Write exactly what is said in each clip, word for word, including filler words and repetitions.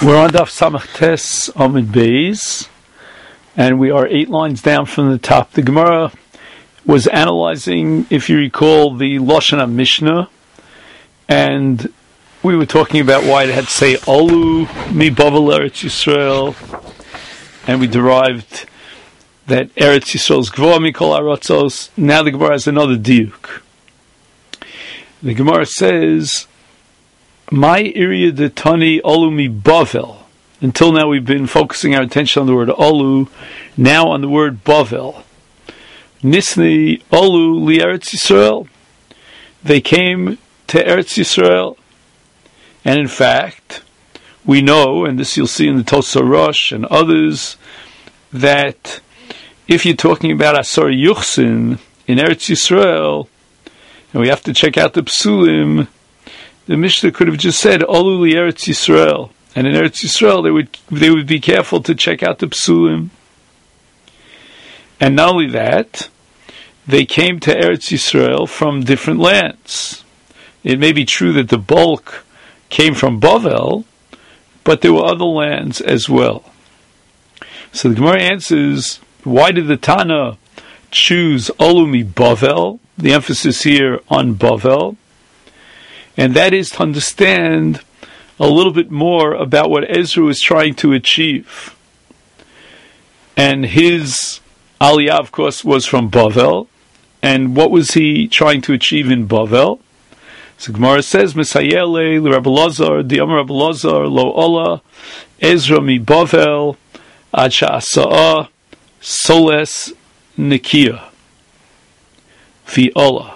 We're on Daf Samach Tes Amud Beis, and we are eight lines down from the top. The Gemara was analyzing, if you recall, the Lashon Mishnah, and we were talking about why it had to say Olu mi Bavel Eretz Yisrael, and we derived that Eretz Yisrael is Gvoa mikol Aratzos. Now the Gemara has another diuk. The Gemara says, my area de tani olu mi bavel. Until now we've been focusing our attention on the word olu, now on the word bavel. Nisni olu li Eretz Yisrael. They came to Eretz Yisrael. And in fact, we know, and this you'll see in the Tosar Rosh and others, that if you're talking about Asar Yuchsin in Eretz Yisrael, and we have to check out the Psulim, the Mishnah could have just said Olu li Eretz Yisrael, and in Eretz Yisrael they would they would be careful to check out the Psulim. And not only that, they came to Eretz Yisrael from different lands. It may be true that the bulk came from Bavel, but there were other lands as well. So the Gemara answers, why did the Tana choose Olu mi Bavel? The emphasis here on Bavel. And that is to understand a little bit more about what Ezra was trying to achieve. And his Aliyah, of course, was from Bavel. And what was he trying to achieve in Bavel? So Gemara says, Mesayele, Rabbi Lazar, Diyam Rabbi Lazar, Lo Ola, Ezra mi Bavel, Ad Sha'asa'a, Soles Nikia, Fi Ola.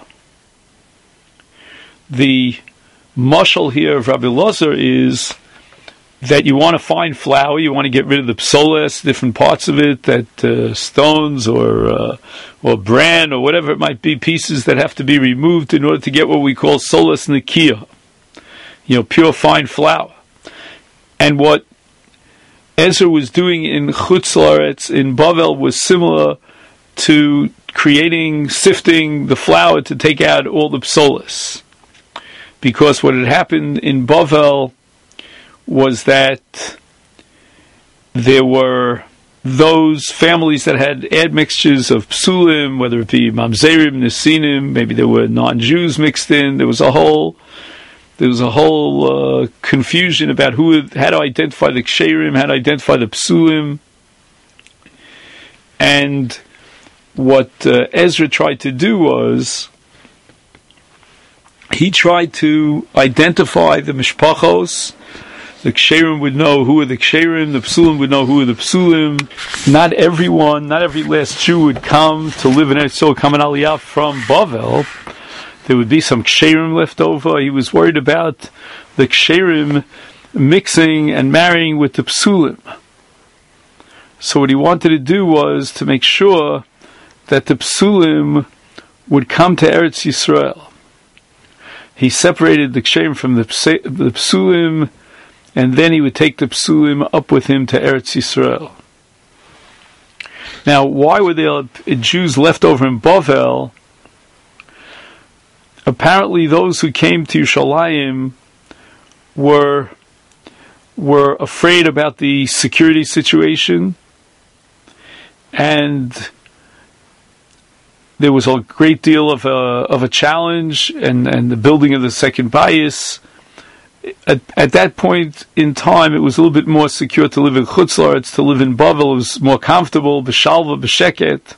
The mashal here of Rabbi Lazar is that you want to find flour, you want to get rid of the psoles, different parts of it, that uh, stones or uh, or bran or whatever it might be, pieces that have to be removed in order to get what we call soles nikia, you know, pure fine flour. And what Ezra was doing in Chutz La'aretz, in Bavel, was similar to creating, sifting the flour to take out all the psoles. Because what had happened in Bavel was that there were those families that had admixtures of psulim, whether it be mamzerim, nesinim, maybe there were non-Jews mixed in. There was a whole, there was a whole uh, confusion about who, how to identify the ksherim, how to identify the psulim, and what uh, Ezra tried to do was, he tried to identify the mishpachos. The ksherim would know who are the ksherim, the psulim would know who are the psulim. Not everyone, not every last Jew would come to live in Eretz Yisrael, come in Aliyah from Bavel. There would be some ksherim left over. He was worried about the ksherim mixing and marrying with the psulim. So what he wanted to do was to make sure that the psulim would come to Eretz Yisrael. He separated the ksherim from the, the psulim, and then he would take the psulim up with him to Eretz Yisrael. Now, why were there Jews left over in Bavel? Apparently, those who came to Yerushalayim were were afraid about the security situation, and there was a great deal of a of a challenge, and, and the building of the second bayis. At, at that point in time, it was a little bit more secure to live in Chutz La'aretz. To live in Bavel, it was more comfortable, b'shalva, b'sheket.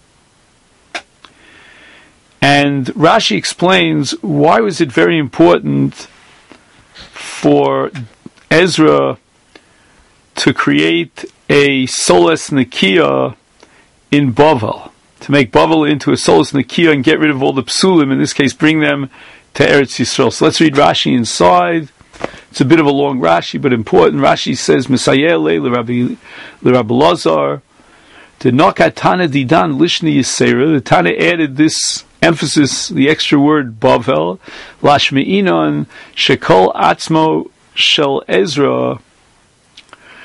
And Rashi explains, why was it very important for Ezra to create a soles nikia in Bavel, to make Bavel into a soles nikia and get rid of all the psulim, in this case bring them to Eretz Yisrael. So let's read Rashi inside. It's a bit of a long Rashi, but important. Rashi says, Mesayele l'Rabbi Lazar, to Nokat Tana Didan Lishni Yisera. The Tana added this emphasis, the extra word Bavel, Lashmeinon Shekol Atzmo Shel Ezra.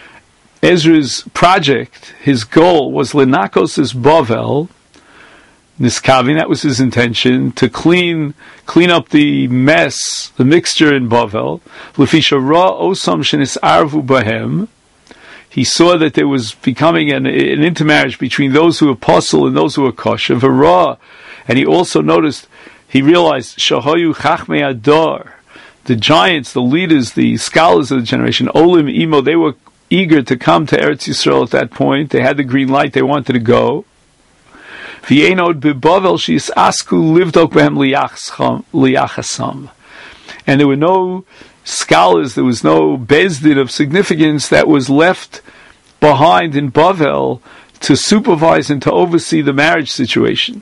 Ezra's project, his goal was Lenakos is Bavel, Niskavin, that was his intention, to clean clean up the mess, the mixture in Bavel. Lefisha ra osam shenis arvu bahem. He saw that there was becoming an, an intermarriage between those who were apostle and those who were kosher. V'ra, and he also noticed, he realized, shahoyu chachmei adar, the giants, the leaders, the scholars of the generation, olim imo, they were eager to come to Eretz Yisrael at that point. They had the green light, they wanted to go. V'yenod b'Bavel she's asku livdok behem liyachasam. And there were no scholars, there was no bezdin of significance that was left behind in Bavel to supervise and to oversee the marriage situation.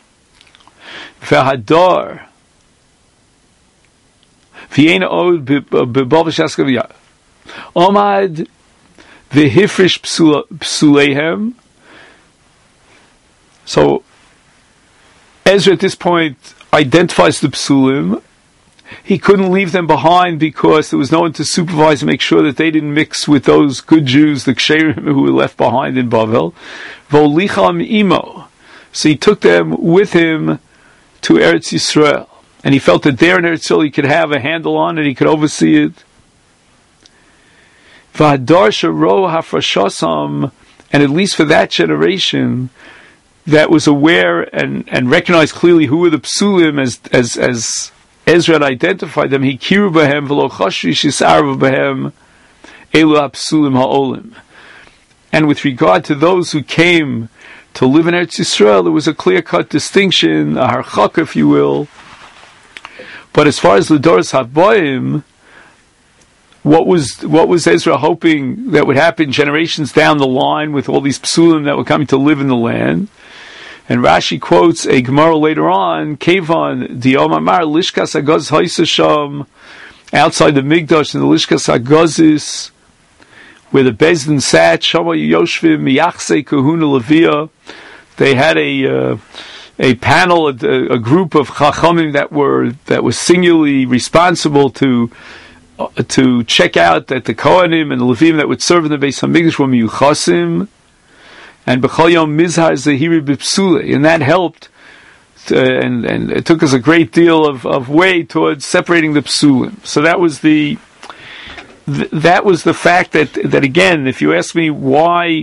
V'hadar v'yenod b'Bavel she'askav omad v'hifrish psuleihem. So Ezra at this point identifies the psulim. He couldn't leave them behind because there was no one to supervise and make sure that they didn't mix with those good Jews, the ksherim who were left behind in Bavel. V'olicham imo. So he took them with him to Eretz Yisrael. And he felt that there in Eretz Yisrael he could have a handle on it, he could oversee it. V'hadar sharo hafrashasam. And at least for that generation that was aware and, and recognized clearly who were the psulim as as as Ezra had identified them, he kiru bahem v'lo chashvi shisarv bahem elu hapsulim ha'olim. And with regard to those who came to live in Eretz Yisrael, there was a clear-cut distinction, a harchak, if you will. But as far as the Doros Habayim, what was what was Ezra hoping that would happen generations down the line with all these psulim that were coming to live in the land? And Rashi quotes a Gemara later on, Kevan Diom Amar Lishkas Agaz Haisasham, outside the Migdash in the Lishkas Agazis, where the Bezdin sat, Shama Yoshvim Miyachse Kahuna Levia. They had a uh, a panel, a, a group of Chachamim that were that was singularly responsible to uh, to check out that the Kohanim and the Levim that would serve in the Beis Hamikdash were Miyuchasim. And B'chol Yom Mizhar Zehiri B'Psule, and that helped, to, and and it took us a great deal of, of way towards separating the Psulim. So that was the th- that was the fact that that again, if you ask me why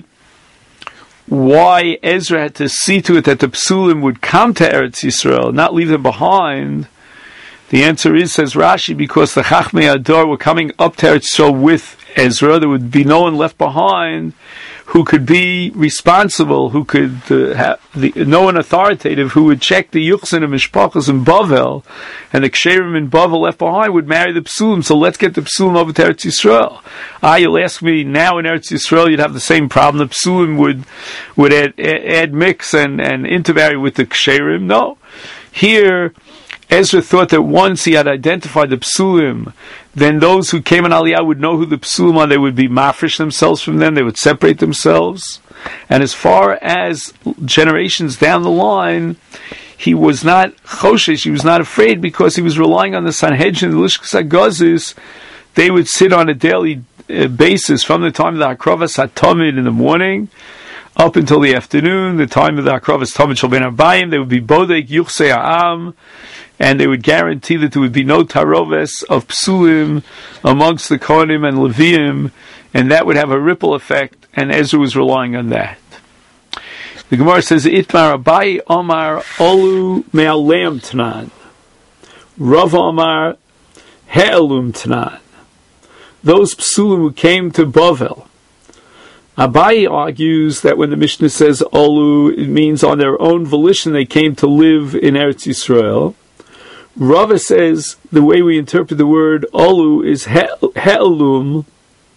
why Ezra had to see to it that the Psulim would come to Eretz Yisrael, not leave them behind, the answer is, says Rashi, because the Chachmei Adar were coming up to Eretz Yisrael with Ezra, there would be no one left behind who could be responsible, who could uh, have the, no one authoritative, who would check the Yuchsin and Mishpachas in Bavel, and the Ksherim in Bavel left behind would marry the Psulim. So let's get the Psulim over to Eretz Yisrael. Ah, you'll ask me, now in Eretz Yisrael you'd have the same problem. The Psulim would would add, add mix and, and intermarry with the Ksherim. No. Here, Ezra thought that once he had identified the Psulim, then those who came in Aliyah would know who the Psulim are, they would be mafresh themselves from them, they would separate themselves. And as far as generations down the line, he was not choshesh, he was not afraid, because he was relying on the Sanhedrin, the Lishkas HaGazis. They would sit on a daily uh, basis from the time of the Hakravas HaTamid in the morning up until the afternoon, the time of the Hakravas Tamid Shel Ben Arbayim. They would be Bodek Yuchsei Ha'am, and they would guarantee that there would be no taroves of psulim amongst the Kohanim and Leviim, and that would have a ripple effect, and Ezra was relying on that. The Gemara says, Itmar Abai Omar Olu Me'aleim Tnan, Rav Omar He'elum Tnan. Those psulim who came to Bavel. Abai argues that when the Mishnah says Olu, it means on their own volition they came to live in Eretz Yisrael. Rava says the way we interpret the word Olu is He'elum,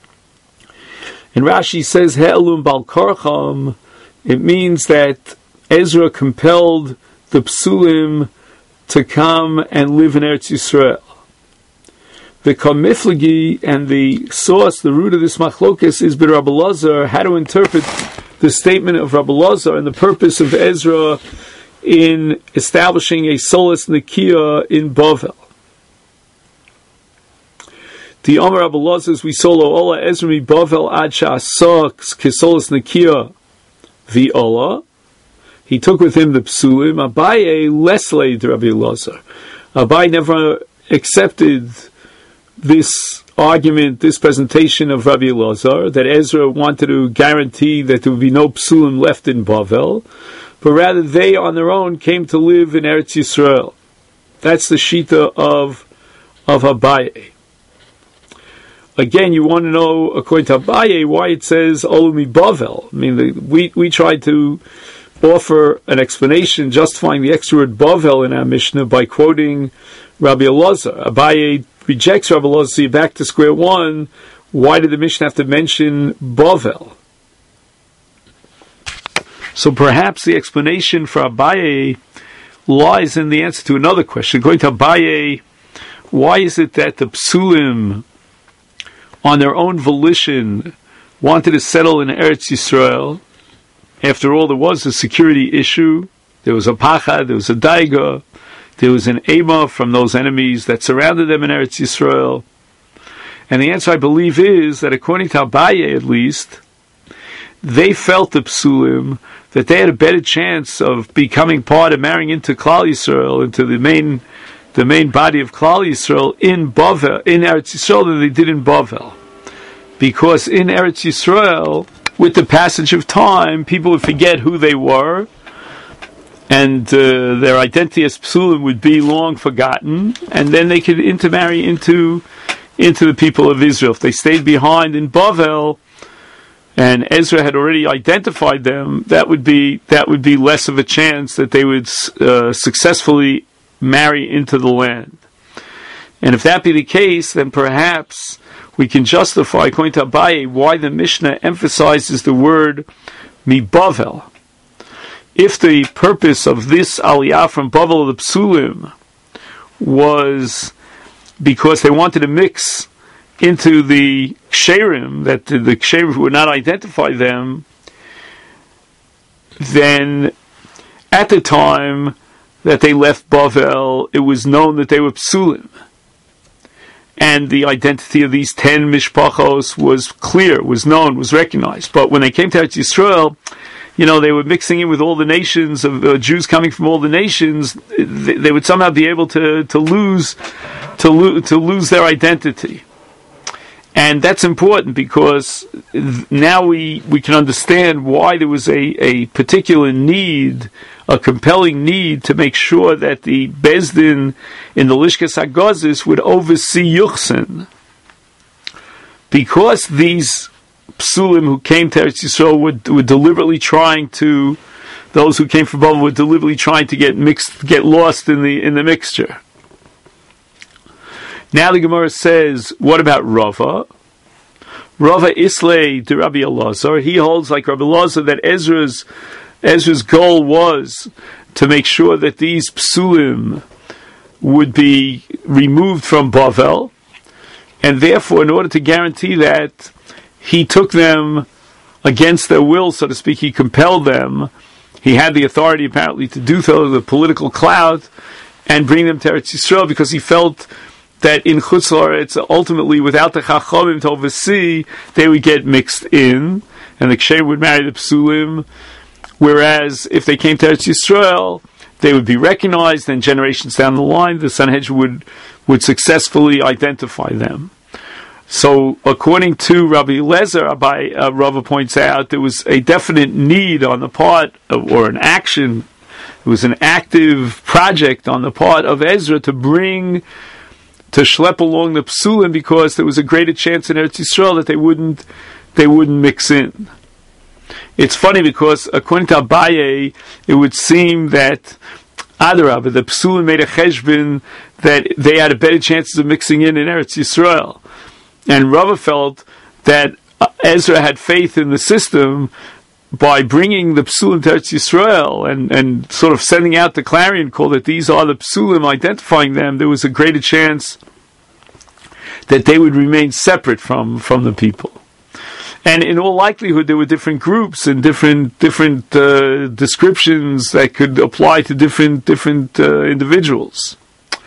and Rashi says He'elum Bal Korcham. It means that Ezra compelled the Psulim to come and live in Eretz Yisrael. The Kamiflagi and the source, the root of this machlokes is by Rabbi Lazar, how to interpret the statement of Rabbi Lazar and the purpose of Ezra in establishing a Solas Nikia in Bavel. The Omer Rabbi Lazar, we solo Ola Ezra mi Bavel ad sha'asok kesolas Nikia vi Ola he took with him the psulim. Abaye less laid to Rabbi Elazar. Abaye never accepted this argument, this presentation of Rabbi Elazar, that Ezra wanted to guarantee that there would be no psulim left in Bavel, but rather they on their own came to live in Eretz Yisrael. That's the shita of of Abaye. Again, you want to know, according to Abaye, why it says Olumi Bavel. I mean, the, we we tried to offer an explanation justifying the extra word Bavel in our Mishnah by quoting Rabbi Elazar. Abaye rejects Rabbi Elazar, so you're back to square one. Why did the Mishnah have to mention Bavel? So perhaps the explanation for Abaye lies in the answer to another question. Going to Abaye, why is it that the Psulim, on their own volition, wanted to settle in Eretz Yisrael? After all, there was a security issue. There was a pachad, there was a daiga, there was an ema from those enemies that surrounded them in Eretz Yisrael. And the answer, I believe, is that according to Abaye, at least, they felt the Psulim, that they had a better chance of becoming part of marrying into Klal Yisrael, into the main the main body of Klal Yisrael in Bavel, in Eretz Yisrael, than they did in Bavel. Because in Eretz Yisrael, with the passage of time, people would forget who they were, and uh, their identity as Psulim would be long forgotten, and then they could intermarry into into the people of Israel. If they stayed behind in Bavel, and Ezra had already identified them, that would be that would be less of a chance that they would uh, successfully marry into the land. And if that be the case, then perhaps we can justify, according to Abaye, why the Mishnah emphasizes the word mibavel. If the purpose of this aliyah from Bavel of the Psulim was because they wanted to mix into the ksherim, that the, the ksherim would not identify them, then at the time that they left Bavel, it was known that they were Psulim. And the identity of these ten mishpachos was clear, was known, was recognized. But when they came to Eretz Yisrael, you know, they were mixing in with all the nations of uh, Jews coming from all the nations. They, they would somehow be able to to lose to lo- to lose their identity. And that's important because now we, we can understand why there was a, a particular need, a compelling need to make sure that the Bezdin in the Lishkas HaGazis would oversee Yuchsin. Because these Psulim who came to Eretz Yisrael were, were deliberately trying to, those who came from Babel were deliberately trying to get mixed, get lost in the in the mixture. Now the Gemara says, what about Rava? Rava Islay to Rabbi Elazar. He holds like Rabbi Elazar that Ezra's Ezra's goal was to make sure that these Psulim would be removed from Bavel, and therefore, in order to guarantee that, he took them against their will, so to speak. He compelled them. He had the authority, apparently, to do so, the political clout, and bring them to Eretz Yisrael, because he felt that in Chutz La'aretz, ultimately, without the Chachamim to oversee, they would get mixed in, and the Kshem would marry the Psulim, whereas if they came to Eretz Yisrael, they would be recognized, and generations down the line, the Sanhedrin would, would successfully identify them. So, according to Rabbi Elazar, Rabbi uh, Rava points out, there was a definite need on the part of, or an action, it was an active project on the part of Ezra to bring, to schlep along the Psulim, because there was a greater chance in Eretz Yisrael that they wouldn't, they wouldn't mix in. It's funny because, according to Abaye, it would seem that Adarabah, the Psulim made a cheshbon that they had a better chances of mixing in in Eretz Yisrael. And Rava felt that Ezra had faith in the system by bringing the Psulim to Eretz Yisrael and, and sort of sending out the clarion call that these are the Psulim, identifying them. There was a greater chance that they would remain separate from, from the people. And in all likelihood, there were different groups and different different uh, descriptions that could apply to different different uh, individuals.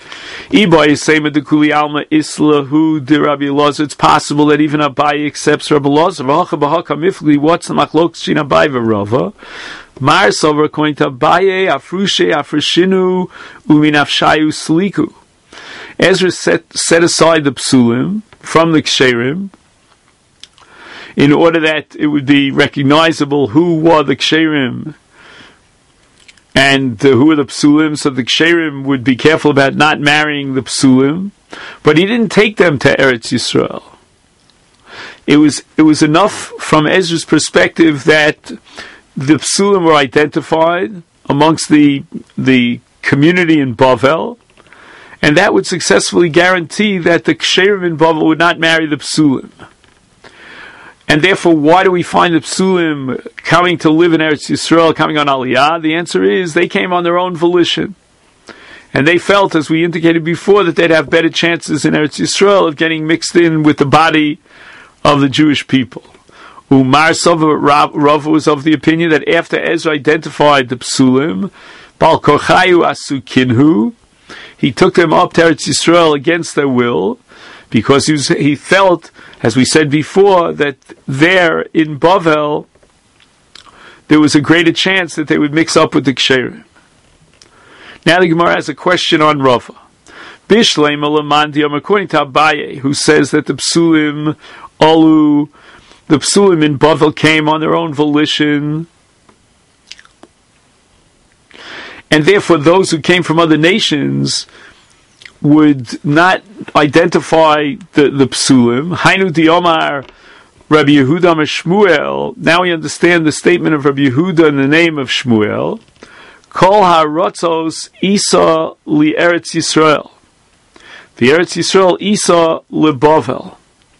It's possible that even Abaye accepts Rabbi Elazar. What's the machlokes between Abaye and Rava? Mar Sover according to Abaye, Afrushe, Afreshinu, Uminafshayu Sliku. Ezra set, set aside the psulim from the ksherim in order that it would be recognizable who were the ksherim and uh, who were the psulim, so the ksherim would be careful about not marrying the psulim, but he didn't take them to Eretz Yisrael. It was it was enough from Ezra's perspective that the psulim were identified amongst the the community in Bavel, and that would successfully guarantee that the ksherim in Bavel would not marry the psulim. And therefore, why do we find the psulim coming to live in Eretz Yisrael, coming on Aliyah? The answer is they came on their own volition. And they felt, as we indicated before, that they'd have better chances in Eretz Yisrael of getting mixed in with the body of the Jewish people. Umar Sova Rav was of the opinion that after Ezra identified the psulim, Bal Korchayu Asukinhu, he took them up to Eretz Yisrael against their will, because he, was, he felt, as we said before, that there in Bavel there was a greater chance that they would mix up with the ksherim. Now the Gemara has a question on Rava. Bishleim Alamandiam, according to Abaye, who says that the psulim alu, the psulim in Bavel came on their own volition, and therefore those who came from other nations would not identify the, the psulim. Hainu diomar Rabbi Yehuda Shmuel. Now we understand the statement of Rabbi Yehuda in the name of Shmuel. Kol ha'rotzos Isa li Eretz Yisrael. The Eretz Yisrael Isa li Bavel.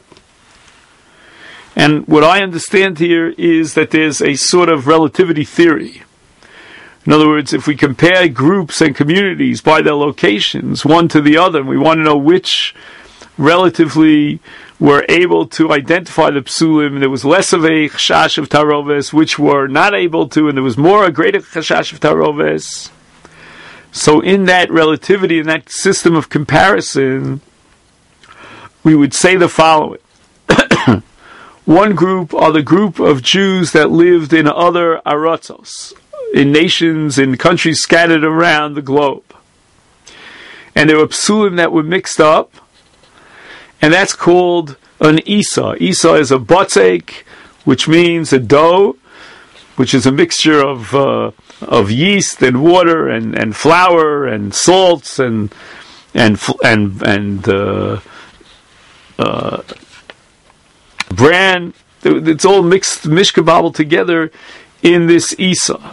And what I understand here is that there's a sort of relativity theory. In other words, if we compare groups and communities by their locations, one to the other, and we want to know which relatively were able to identify the psulim, there was less of a chashash of taroves, which were not able to, and there was more a greater chashash of taroves. So in that relativity, in that system of comparison, we would say the following. One group are the group of Jews that lived in other aratzos, in nations, in countries scattered around the globe. And there were psulim that were mixed up, and that's called an Isa. Isa is a botzek, which means a dough, which is a mixture of uh, of yeast and water and, and flour and salts and and and and uh, uh, bran. It's all mixed, mishkababble together in this Isa.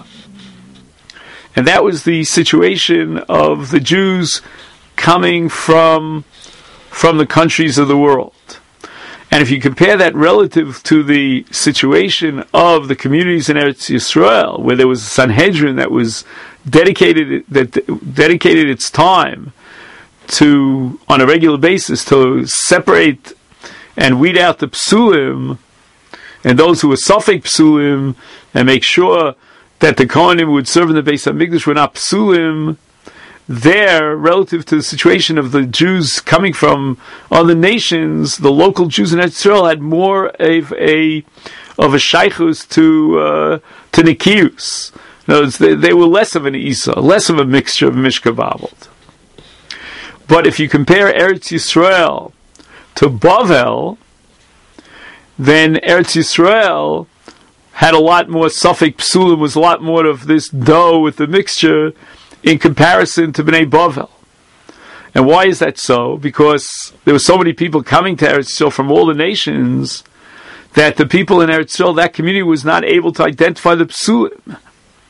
And that was the situation of the Jews coming from, from the countries of the world. And if you compare that relative to the situation of the communities in Eretz Yisrael, where there was a Sanhedrin that was dedicated, that dedicated its time to, on a regular basis, to separate and weed out the psulim, and those who were Safek psulim, and make sure that the Kohanim would serve in the Beis HaMikdash were not psulim, there, relative to the situation of the Jews coming from other nations, the local Jews in Israel had more of a of a shaychus to uh, to Nikius. In other words, they, they were less of an Isa, less of a mixture of Mishkabavot. But if you compare Eretz Yisrael to Bavel, then Eretz Yisrael had a lot more Safek Psulim, was a lot more of this dough with the mixture in comparison to Bnei Bavel. And why is that so? Because there were so many people coming to Eretz Yisrael from all the nations that the people in Eretz Yisrael, that community was not able to identify the Psulim.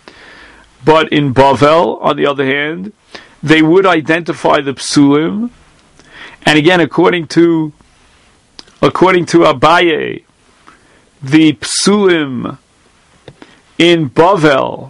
But in Bavel, on the other hand, they would identify the Psulim. And again, according to according to Abaye, the Psulim in Bavel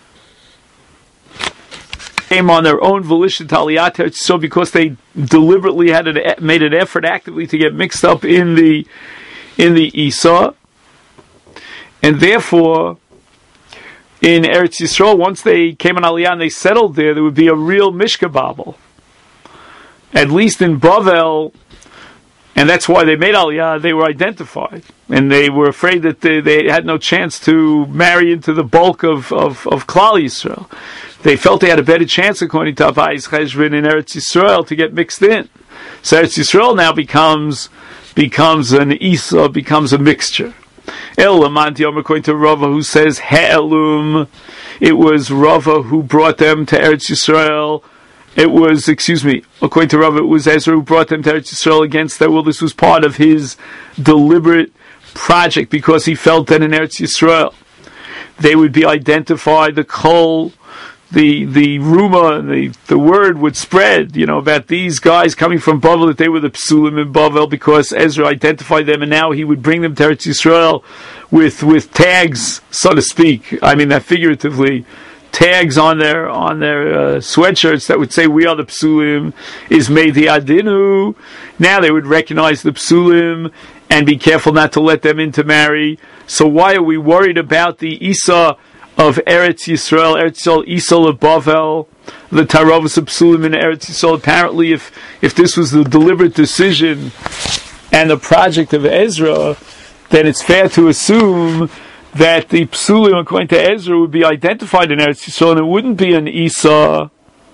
came on their own volition to Aliyat Eretz Yisrael because they deliberately had an, made an effort actively to get mixed up in the in the Isa, and therefore in Eretz Yisrael, once they came on Aliyah and they settled there, there would be a real mishkababel. at least in Bavel, and that's why they made Aliyah, they were identified. And they were afraid that they, they had no chance to marry into the bulk of, of, of Klal Yisrael. They felt they had a better chance, according to Abayis Cheshbon, in Eretz Yisrael to get mixed in. So Eretz Yisrael now becomes becomes an Isa, becomes a mixture. El Lamanti Omer, according to Rava, who says He'elum, it was Rava who brought them to Eretz Yisrael. It was, excuse me, according to Rava, it was Ezra who brought them to Eretz Yisrael against their will. This was part of his deliberate project because he felt that in Eretz Yisrael they would be identified, the kol, the the rumor, the the word would spread, you know, about these guys coming from Bavel, that they were the Psulim in Bavel, because Ezra identified them, and now he would bring them to Eretz Yisrael with with tags, so to speak. I mean that figuratively, tags on their on their uh, sweatshirts that would say "We are the Psulim." Is made the Adinu. Now they would recognize the Psulim and be careful not to let them in to marry. So why are we worried about the Isa of Eretz Yisrael, Eretz Yisrael, Isa of Bavel, the Taravos of Psulim in Eretz Yisrael? Apparently, if if this was the deliberate decision and the project of Ezra, then it's fair to assume that the Psulim, according to Ezra, would be identified in Eretz Yisrael, and it wouldn't be an Isa.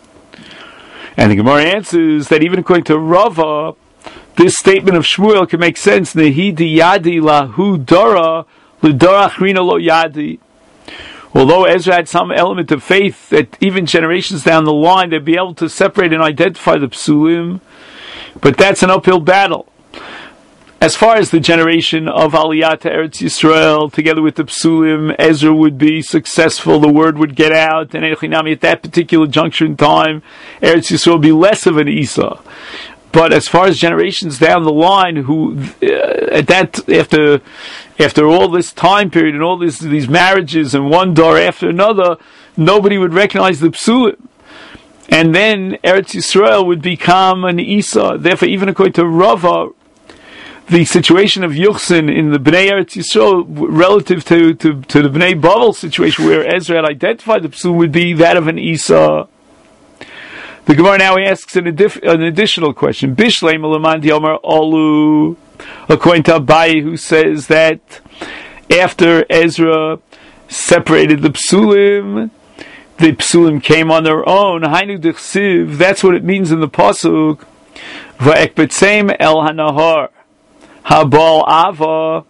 And the Gemara answers that even according to Rava, this statement of Shmuel can make sense. Nehi di yadi lahu dara l'dara achrina lo yadi. Although Ezra had some element of faith that even generations down the line they'd be able to separate and identify the Psulim, but that's an uphill battle. As far as the generation of Aliyah to Eretz Yisrael, together with the Psulim, Ezra would be successful, the word would get out, and at that particular juncture in time, Eretz Yisrael would be less of an Isa. But as far as generations down the line, who uh, at that after after all this time period and all this, these marriages and one door after another, nobody would recognize the Psulim, and then Eretz Yisrael would become an Isa. Therefore, even according to Rava, the situation of Yuchsin in the Bnei Eretz Yisrael relative to, to, to the Bnei Bavel situation, where Ezra had identified the Psulim, would be that of an Isa. The Gemara now asks an, adif- an additional question. Bishlei Melamandi Omar Olu, according to Abaye, who says that after Ezra separated the Psulim, the Psulim came on their own. Hainu Dichsiv, that's what it means in the Pasuk. Va'ek B'tseim El Hanahar Habal Ava.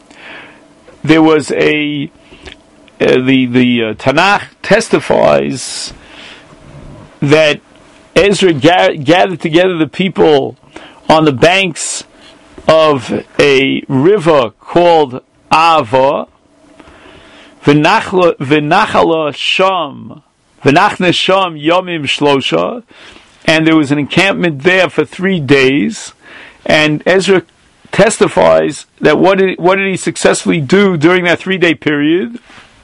There was a uh, the the uh, Tanakh testifies that Ezra ga- gathered together the people on the banks of a river called Ava. V'nachala sham, v'nachna sham yomim shlosha, and there was an encampment there for three days. And Ezra testifies that what did what did he successfully do during that three day period?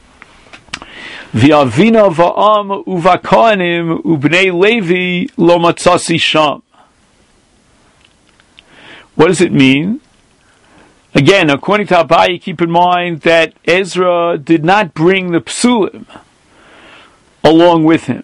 V'avina va'am uvakohanim ubnei Levi lo matzasi sham. What does it mean? Again, according to Abaye, keep in mind that Ezra did not bring the Psulim along with him.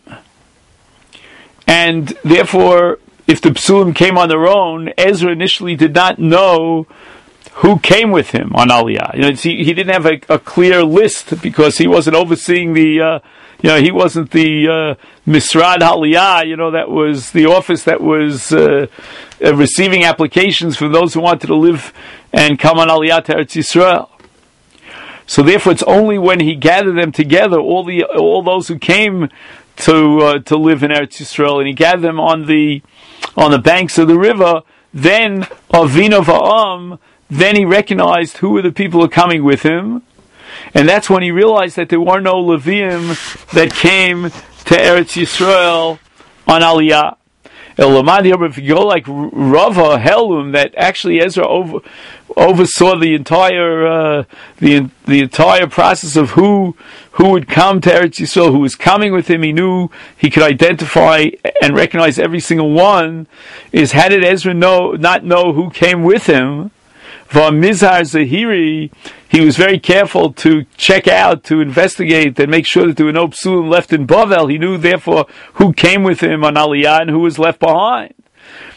And therefore, if the Psulim came on their own, Ezra initially did not know who came with him on Aliyah. You know, he, he didn't have a, a clear list because he wasn't overseeing the, uh, you know, he wasn't the uh, Misrad Aliyah, you know, that was the office that was uh, uh, receiving applications from those who wanted to live and come on Aliyah to Eretz Yisrael. So therefore, it's only when he gathered them together, all the all those who came to uh, to live in Eretz Yisrael, and he gathered them on the on the banks of the river, then Avinu Va'am, then he recognized who were the people who were coming with him, and that's when he realized that there were no Leviim that came to Eretz Yisrael on Aliyah. If you go like Rava Helum, that actually Ezra over, oversaw the entire uh, the the entire process of who who would come to Eretz Yisrael, who was coming with him. He knew he could identify and recognize every single one. Is how did Ezra know not know who came with him? V'mizhar Zahiri, he was very careful to check out, to investigate, and make sure that there were no Psulim left in Bavel. He knew, therefore, who came with him on Aliyah and who was left behind.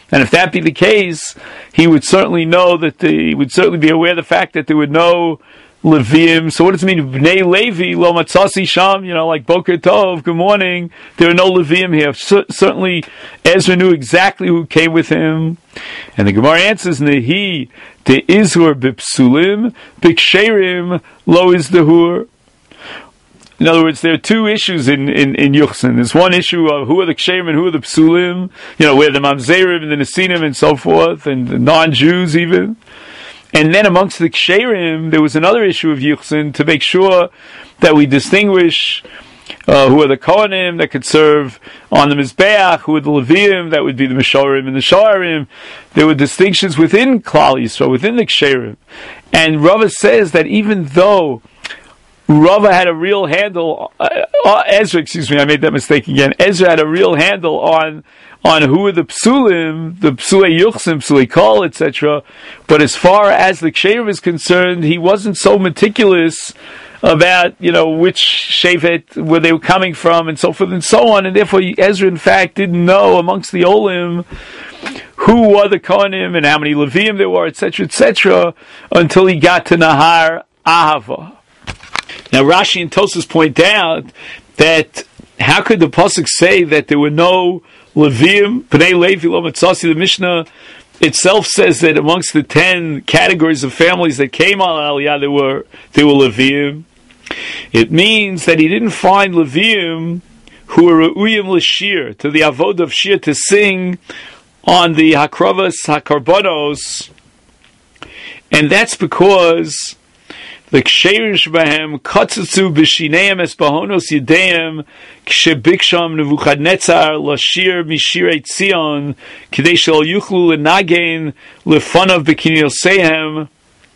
And if that be the case, he would certainly know that the, he would certainly be aware of the fact that there were no Levium. So what does it mean? Bnei Levi lo matzasi sham. You know, like Boker Tov, good morning. There are no Levium here. C- certainly, Ezra knew exactly who came with him. And the Gemara answers, Nehi de izhur bipsulim biksherim lo izdahur. In other words, there are two issues in, in, in Yuchsin. There's one issue of who are the Ksherim and who are the Psulim, you know, where the Mamzerim and the Nesinim and so forth, and the non-Jews even. And then amongst the Ksherim, there was another issue of Yuchsin to make sure that we distinguish uh, who are the Kohanim that could serve on the Mizbeach, who are the Leviim, that would be the Meshorim and the Shoarim. There were distinctions within Klal Yisrael, within the Ksherim. And Rava says that even though Rava had a real handle, uh, uh, Ezra, excuse me, I made that mistake again. Ezra had a real handle on on who were the Psulim, the Psulei Yuchsim, Psulei Kol, et cetera. But as far as the Ksherim is concerned, he wasn't so meticulous about, you know, which Shevet, where they were coming from, and so forth and so on. And therefore, Ezra, in fact, didn't know amongst the Olim who were the Kohanim and how many Leviim there were, et cetera, et cetera, until he got to Nahar Ahava. Now Rashi and Tosfos point out that how could the pasuk say that there were no Leviim, Bnei Levi lo matzasi? The Mishnah itself says that amongst the ten categories of families that came on Aliyah, there were there were Leviim. It means that he didn't find Leviim who were reuyim l'shir, to the avod of shir, to sing on the hakravas hakarbonos, and that's because the ksherim shebahem katzatzu b'shineim es bahonos yedeim kshebiksham Nebuchadnezzar lashir mishirei Tzion k'dei shel yuchlu lenagen lefanav b'kinyosehem,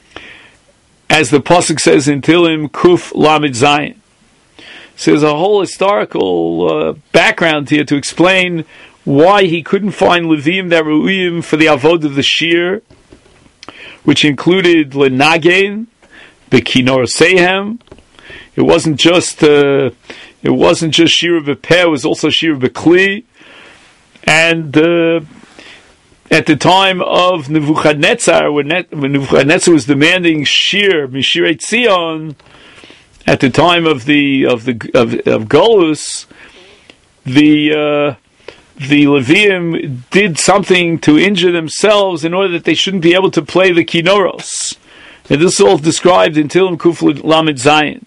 as the pasuk says in Tilim Kuf Lamed Zayin. So there's a whole historical uh, background here to explain why he couldn't find Leviim that were reuyim for the avod of the shir, which included lenagen Bekinor Sehem. It wasn't just uh, it wasn't just Shira B'Peh, it was also Shira B'Kli. And uh, at the time of Nebuchadnezzar, when, Net, when Nebuchadnezzar was demanding Shir Mishirei Tzion, at the time of the of the of, of Golus, the uh, the Leviim did something to injure themselves in order that they shouldn't be able to play the Kinoros. And this is all described in Tilim Kuf Lamed Zayin.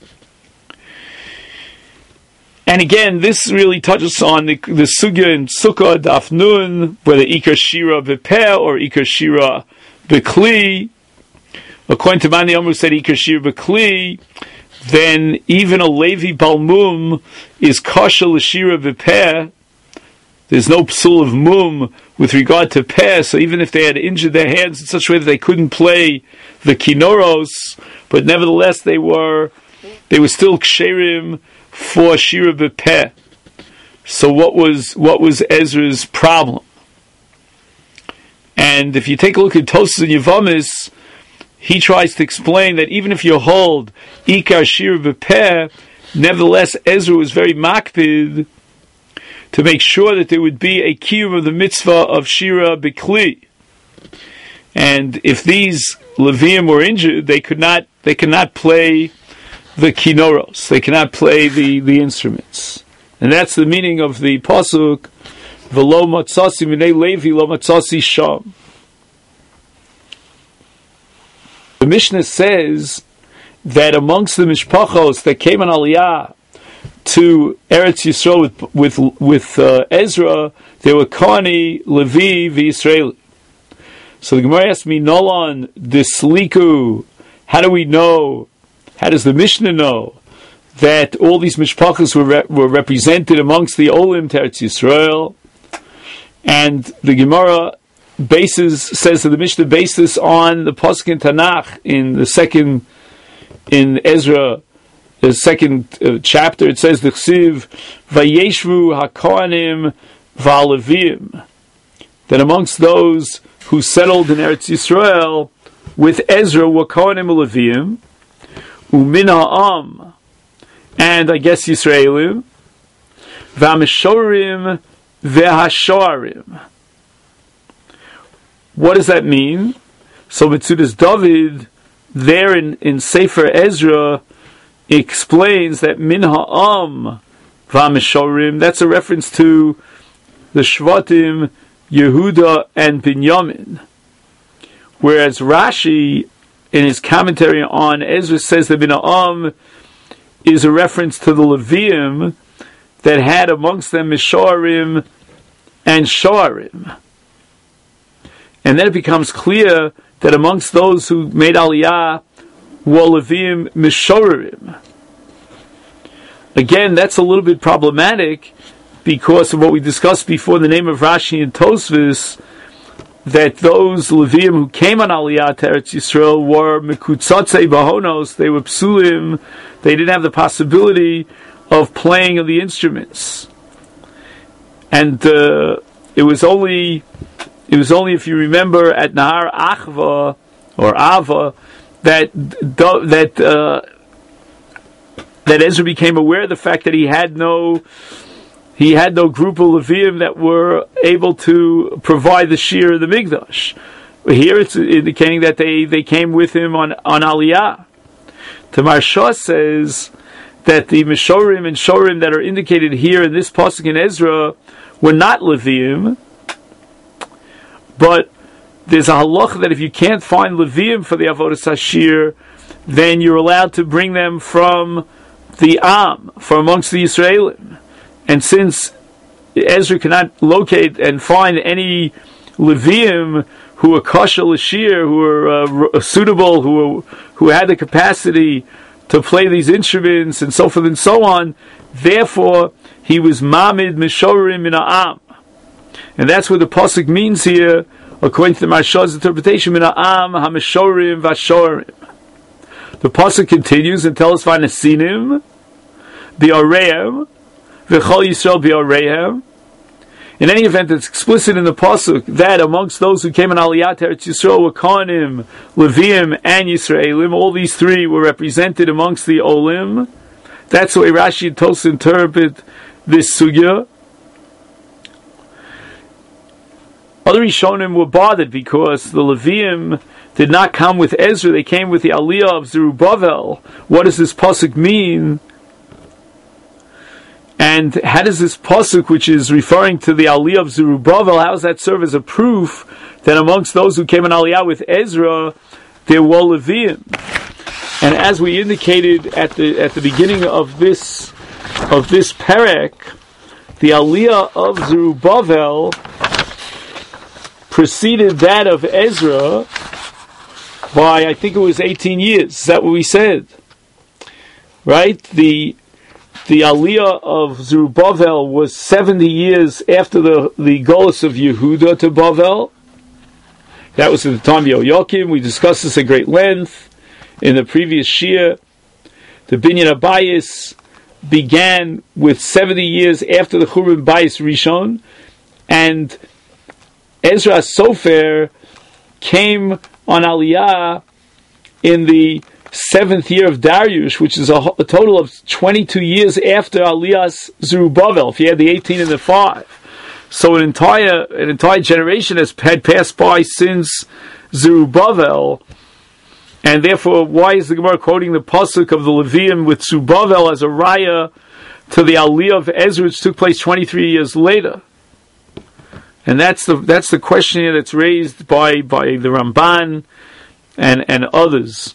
And again, this really touches on the, the sugya in Sukkah Daf Nun, whether Ikar Shira B'Peh or Ikar Shira B'Kli. According to Mani Amru said Ikar Shira B'Kli, then even a Levi Balmum is Kasha L'Shira B'Peh. There's no psul of mum with regard to peh, so even if they had injured their hands in such a way that they couldn't play the kinoros, but nevertheless they were they were still ksherim for shira b'peh. So what was what was Ezra's problem? And if you take a look at Tosfos and Yevamis, he tries to explain that even if you hold ikar shira b'peh, nevertheless Ezra was very makpid to make sure that there would be a kiyum of the mitzvah of Shira B'Kli. And if these Leviim were injured, they could not they could not play the kinoros. They cannot play the, the instruments. And that's the meaning of the pasuk, V'lo matzasi minei Levi lo matzasi sham. The Mishnah says that amongst the mishpachos that came on Aliyah to Eretz Yisrael with with, with uh, Ezra, there were Kohani, Levi, v'Yisraeli. So the Gemara asks me, Nolan, Disliku, how do we know, how does the Mishnah know that all these mishpachas were re- were represented amongst the Olim to Eretz Yisrael? And the Gemara bases, says that the Mishnah bases on the pasuk in Tanakh in the second, in Ezra, the second uh, chapter. It says the Chsiv Vayeshvu HaKohanim V'Alevim, that amongst those who settled in Eretz Yisrael with Ezra were Kohanim Levim, Umin Ha'am, and I guess Yisraelim, V'Amishorim V'Hashoarim. what does that mean? So Metzudas David, there in, in Sefer Ezra, explains that Min Ha'am V'Mishorim, that's a reference to the Shvatim, Yehuda, and Binyamin. Whereas Rashi, in his commentary on Ezra, says that Min Ha'am is a reference to the Levium that had amongst them Mishorim and Shoarim. And then it becomes clear that amongst those who made Aliyah were Levium Mishorim. Again, that's a little bit problematic because of what we discussed before in the name of Rashi and Tosfos, that those Levium who came on Aliyah to Eretz Yisrael were Mekutzatzei Bahonos, they were Psulim, they didn't have the possibility of playing of the instruments. And uh, it was only it was only, if you remember, at Nahar Achva or Ava that that uh, that Ezra became aware of the fact that he had no he had no group of Levium that were able to provide the shear of the Mikdash. Here it's indicating that they, they came with him on, on Aliyah. Tamar Shah says that the Mishorim and Shorim that are indicated here in this pasuk in Ezra were not Levium, but there's a halacha that if you can't find Levium for the Avodas Hashir, then you're allowed to bring them from the Am, from amongst the Yisraelim. And since Ezra cannot locate and find any Levium who were kosher l'shir, who were uh, suitable, who were, who had the capacity to play these instruments and so forth and so on, therefore he was mamid mishorim min ha'am. And that's what the pasuk means here, according to the Marshal's interpretation, min ha'am ha'mishorim v'ashorim. The pasuk continues and tells us v'nesinim bi'oreim v'chol Yisrael bi'oreim. In any event, it's explicit in the pasuk that amongst those who came in Aliyah to Eretz Yisrael were Kohanim, Leviim, and Yisraelim. All these three were represented amongst the Olim. That's the way Rashi and Tosfos interpret this sugya. Other Rishonim were bothered because the Leviim did not come with Ezra; they came with the Aliyah of Zerubbabel. What does this pasuk mean? And how does this pasuk, which is referring to the Aliyah of Zerubbabel, how does that serve as a proof that amongst those who came in Aliyah with Ezra, there were Leviim? And as we indicated at the at the beginning of this of this perek, the Aliyah of Zerubbabel preceded that of Ezra by, I think it was eighteen years. Is that what we said? Right? The The Aliyah of Zerubbabel was seventy years after the, the Golus of Yehuda to Bavel. That was at the time of Yoakim. We discussed this at great length in the previous Shia. The Binyan Abayis began with seventy years after the Churban Bayis Rishon, and Ezra Sofer came on Aliyah in the seventh year of Darius, which is a, a total of twenty-two years after Aliyah's Zerubbabel, if you had the eighteen and the five. So an entire an entire generation has had passed by since Zerubbabel, and therefore, why is the Gemara quoting the pasuk of the Levium with Zerubbabel as a raya to the Aliyah of Ezra, which took place twenty-three years later? And that's the that's the question here that's raised by, by the Ramban and, and others.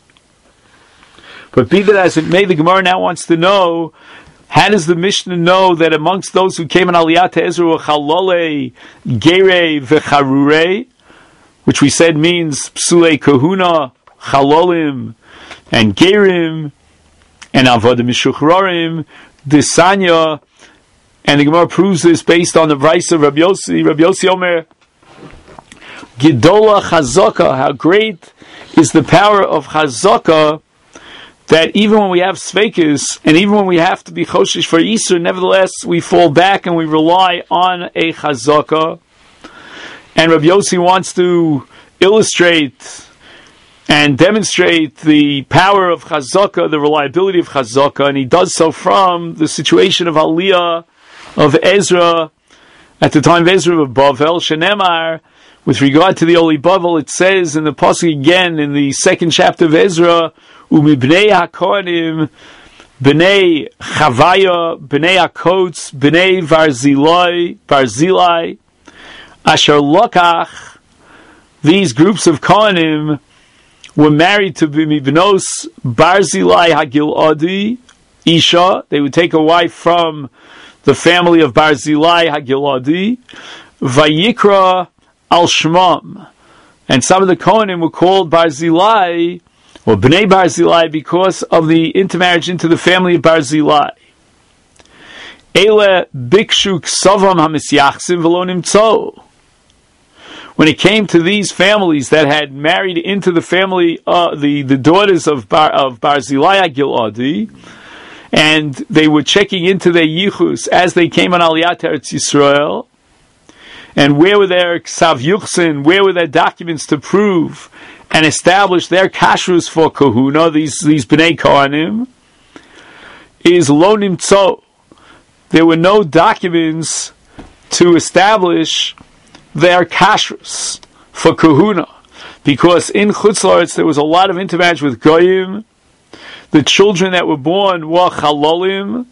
But be that as it may, the Gemara now wants to know, how does the Mishnah know that amongst those who came in Aliyah to Ezra were Chalole, Gerei, V'Charurei, which we said means Psulei Kahuna, Chalolim, and Gerim, and Avodah Mishuchrorim, Desanya, and the Gemara proves this based on the Vraisa of Rabbi Yossi. Rabbi Yossi Omer, Gedola Chazaka, how great is the power of Chazaka, that even when we have Sveikis, and even when we have to be Choshish for Easter, nevertheless we fall back and we rely on a Chazaka. And Rabbi Yossi wants to illustrate and demonstrate the power of Chazaka, the reliability of Chazaka, and he does so from the situation of Aliyah of Ezra, at the time of Ezra of Bavel, Shenemar, With regard to the Oli Bavel, it says in the pasuk again in the second chapter of Ezra, "Umibnei haKohanim, bnei Chavaya, bnei Hakotz, bnei Barzilai, Barzilai, asher lokach." These groups of Kohanim were married to Bimibnos Barzilai Hagiladi Isha. They would take a wife from the family of Barzilai Hagiladi, Vayikra al Shmam. And some of the Kohanim were called Barzilai, or Bnei Barzilai, because of the intermarriage into the family of Barzilai. Ele Bikshu Ksavam HaMisyachsim V'lo Nimtzo. When it came to these families that had married into the family, uh, the, the daughters of, Bar, of Barzilai Hagiladi, and they were checking into their yichus as they came on Aliyat Eretz Yisrael, and where were their ksav yuchsin, where were their documents to prove and establish their kashrus for kahuna, these, these Bnei Kohanim, is lo nimtzo. There were no documents to establish their kashrus for kahuna, because in Chutz La'aretz there was a lot of intermarriage with goyim. The children that were born were chalolim,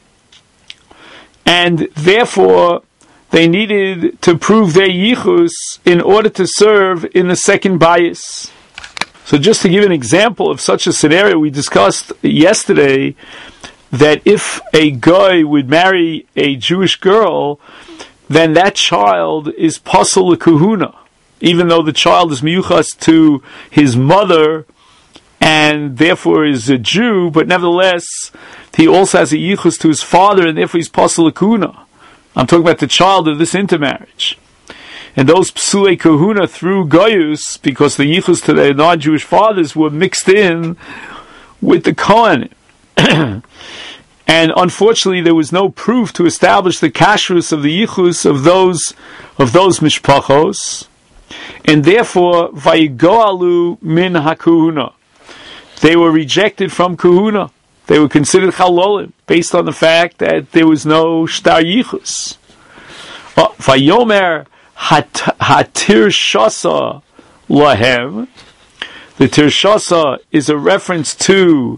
and therefore they needed to prove their yichus in order to serve in the second bias. So just to give an example of such a scenario, we discussed yesterday that if a guy would marry a Jewish girl, then that child is pasol l'kuhuna, even though the child is miyuchas to his mother and therefore is a Jew, but nevertheless he also has a yichus to his father, and therefore he's pasol l'kuhuna. I'm talking about the child of this intermarriage. And those psulei kahuna through goyus, because the yichus to their non-Jewish fathers were mixed in with the Kohanim. And unfortunately, there was no proof to establish the kashrus of the yichus of those of those mishpachos, and therefore vayigoalu min hakuhuna. They were rejected from kahuna. They were considered chalolim based on the fact that there was no shtar yichus. Vayomer hatir shasa lahem. The tirshasa is a reference to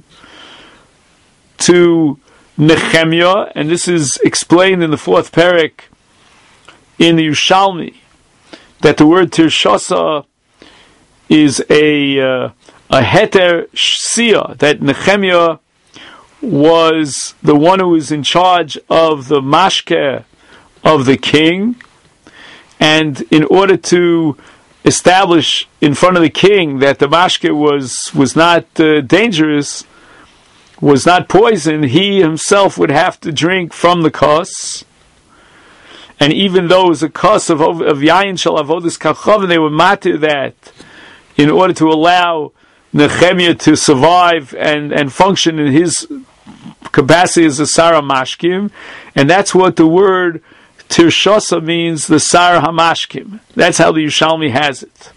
to Nehemiah, and this is explained in the fourth parak in the Yerushalmi, that the word tirshasa is a uh, a heter shia, that Nehemiah was the one who was in charge of the mashke of the king, and in order to establish in front of the king that the mashke was was not uh, dangerous, was not poison, he himself would have to drink from the kos. And even though it was a kos of, of yayin shel avodas kachavim, they were matir that in order to allow Nehemiah to survive and, and function in his capacity as a Sarah Mashkim. And that's what the word Tirshasa means, the Sarah Hamashkim. That's how the Yerushalmi has it.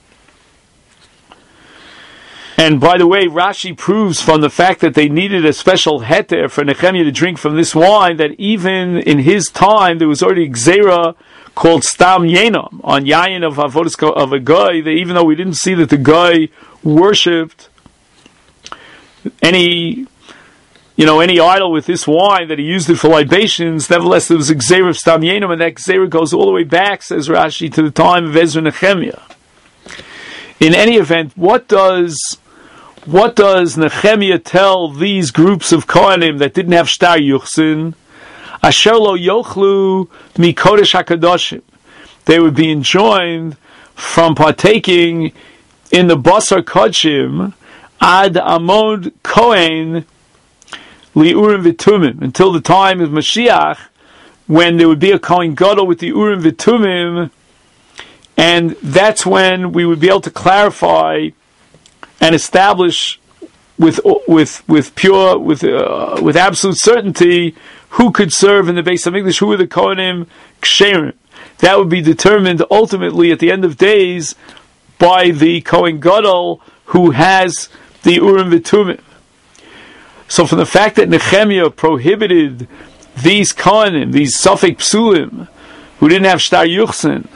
And by the way, Rashi proves from the fact that they needed a special heter for Nehemiah to drink from this wine, that even in his time there was already a gzera called Stam Yenam on Yayin of Avodas of a guy, that even though we didn't see that the guy worshipped any, you know, any idol with this wine, that he used it for libations, nevertheless there was a gzera of Stam Yenam, and that gzera goes all the way back, says Rashi, to the time of Ezra Nehemiah. In any event, what does What does Nehemiah tell these groups of Kohanim that didn't have shtar yuchsin? Asher lo yochlu mikodesh hakadoshim. They would be enjoined from partaking in the basar kodshim ad amod kohen liurim v'tumim, until the time of Mashiach, when there would be a kohen gadol with the urim v'tumim, and that's when we would be able to clarify and establish with with with pure with uh, with absolute certainty who could serve in the Beis Hamikdash, who were the Kohanim Ksherim. That would be determined ultimately at the end of days by the Kohen Gadol who has the Urim V'Tumim. So from the fact that Nehemiah prohibited these Kohanim, these Safek Psulim, who didn't have Shtar Yuchsin,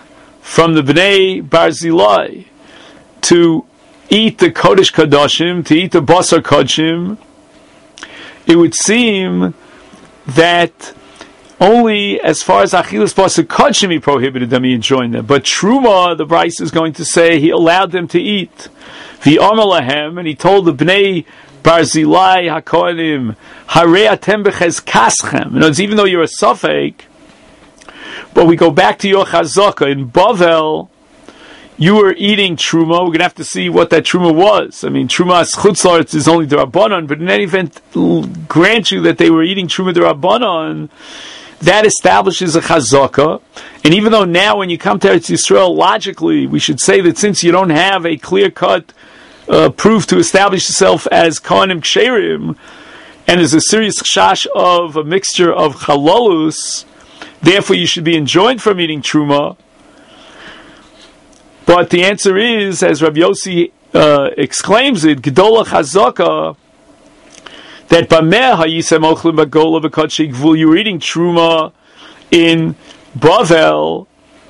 from the Bnei Barzilai to eat the Kodesh Kadoshim, to eat the Basar Kodshim, it would seem that only as far as Achilas Basar Kodshim he prohibited them, he enjoined them. But Truma, the Bryce is going to say, he allowed them to eat. V'Amar lahem, and he told the Bnei Barzilai HaKohanim, Harei atem b'chezkaschem. In other words, even though you're a Safek, but we go back to your Chazaka in Bavel, you were eating Truma. We're going to have to see what that Truma was. I mean, Truma Chutz La'aretz is only D'Rabbanan, but in any event, grant you that they were eating Truma D'Rabbanan, that establishes a Chazaka. And even though now when you come to Eretz Yisrael, logically, we should say that since you don't have a clear-cut uh, proof to establish yourself as Kohanim Ksherim, and there's a serious chash of a mixture of Chalolus, therefore you should be enjoined from eating Truma. But the answer is, as Rabbi Yossi uh, exclaims it, Gedola Chazaka, that Bameh Hayisem Ochlim Bagola B'Kodshei Gvul, you were eating Truma in Bavel,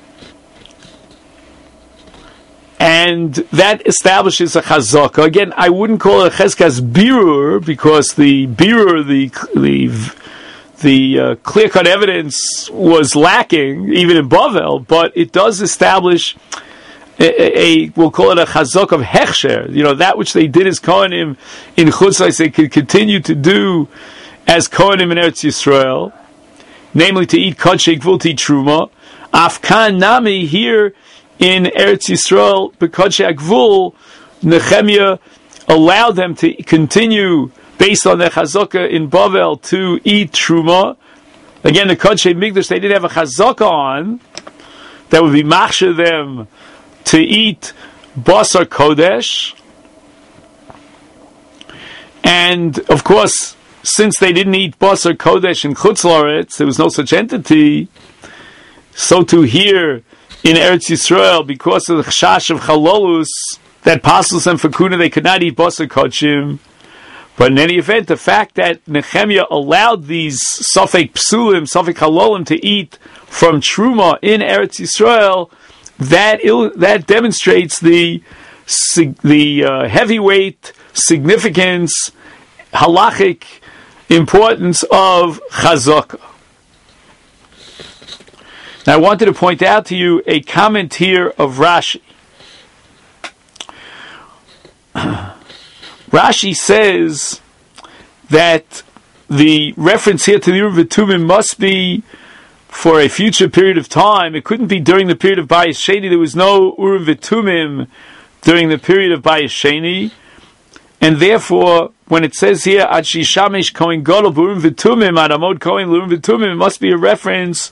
and that establishes a Chazaka. Again, I wouldn't call it a Cheskas Birur, because the Birur, the the the uh, clear-cut evidence was lacking, even in Bavel, but it does establish A, a, we'll call it a chazak of hechsher, you know, that which they did as Kohanim in Chutz La'aretz, they could continue to do as Kohanim in Eretz Yisrael, namely to eat kodshei gvul, to eat truma. Afkan nami, here in Eretz Yisrael, b'kodshei gvul, Nehemiah allowed them to continue, based on their chazaka in Bavel, to eat truma. Again, the kodshei migdash, they didn't have a chazaka on, that would be machshir them to eat Basar Kodesh. And, of course, since they didn't eat Basar Kodesh in Chutz La'aretz, there was no such entity, so too here in Eretz Yisrael, because of the chash of Chalolus, that passes them for Kuna, they could not eat Basar Kodshim. But in any event, the fact that Nehemiah allowed these Safek Psulim, Safek Halolim to eat from Truma in Eretz Yisrael, That il- that demonstrates the the uh, heavyweight significance, halachic importance of chazaka. Now, I wanted to point out to you a comment here of Rashi. Rashi says that the reference here to the Urim V'Tumim must be for a future period of time. It couldn't be during the period of Bayis Sheni. There was no Urim V'Tumim during the period of Bayis Sheni. And therefore, when it says here, Ad Shishamesh Kohen Gadol B'Urim V'Tumim, Ad Amod Kohen L'Urim V'Tumim, it must be a reference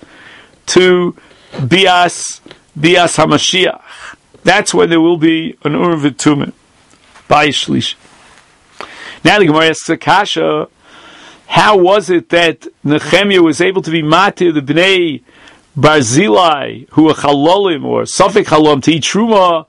to Bias, Bias HaMashiach. That's when there will be an Urim V'Tumim. Bayis Shlishi. Now the Gemara asks a kasha, how was it that Nehemiah was able to be matir the Bnei Barzilai, who were chalolim, or Safek Halom, to eat Truma,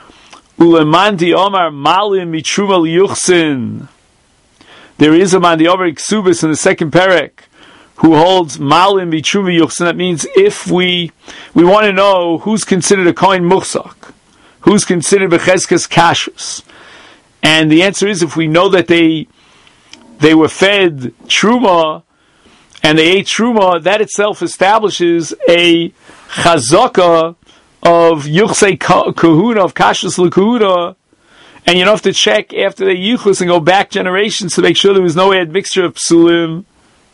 ulemandi omar malim mitruma liyuchsin? There is a man, the Omer Ksubis in the second perek, who holds malim mitruma yuchsin. That means if we we want to know who's considered a kohen muchzak, who's considered bechezkes kashrus, and the answer is if we know that they they were fed truma, and they ate truma, that itself establishes a chazaka of yuchsei kahuna, of kashrus l'kahuna, and you don't have to check after they yichus and go back generations to make sure there was no admixture of psulim.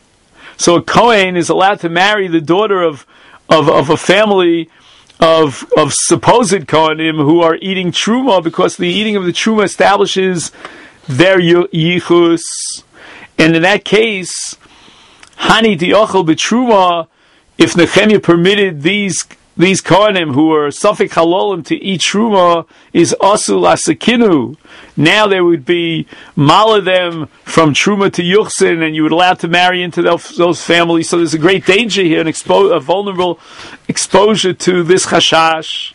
So a kohen is allowed to marry the daughter of of, of a family of of supposed kohanim who are eating truma, because the eating of the truma establishes their yichus. And in that case, Hani Diochel B'Truma, if Nehemiah permitted these these Kohanim who were Safek Halolim to eat Truma, is Asul Asakinu. Now there would be Mala them from Truma to Yuchsin, and you would allow to marry into those, those families. So there's a great danger here, an expo- a vulnerable exposure to this Chashash.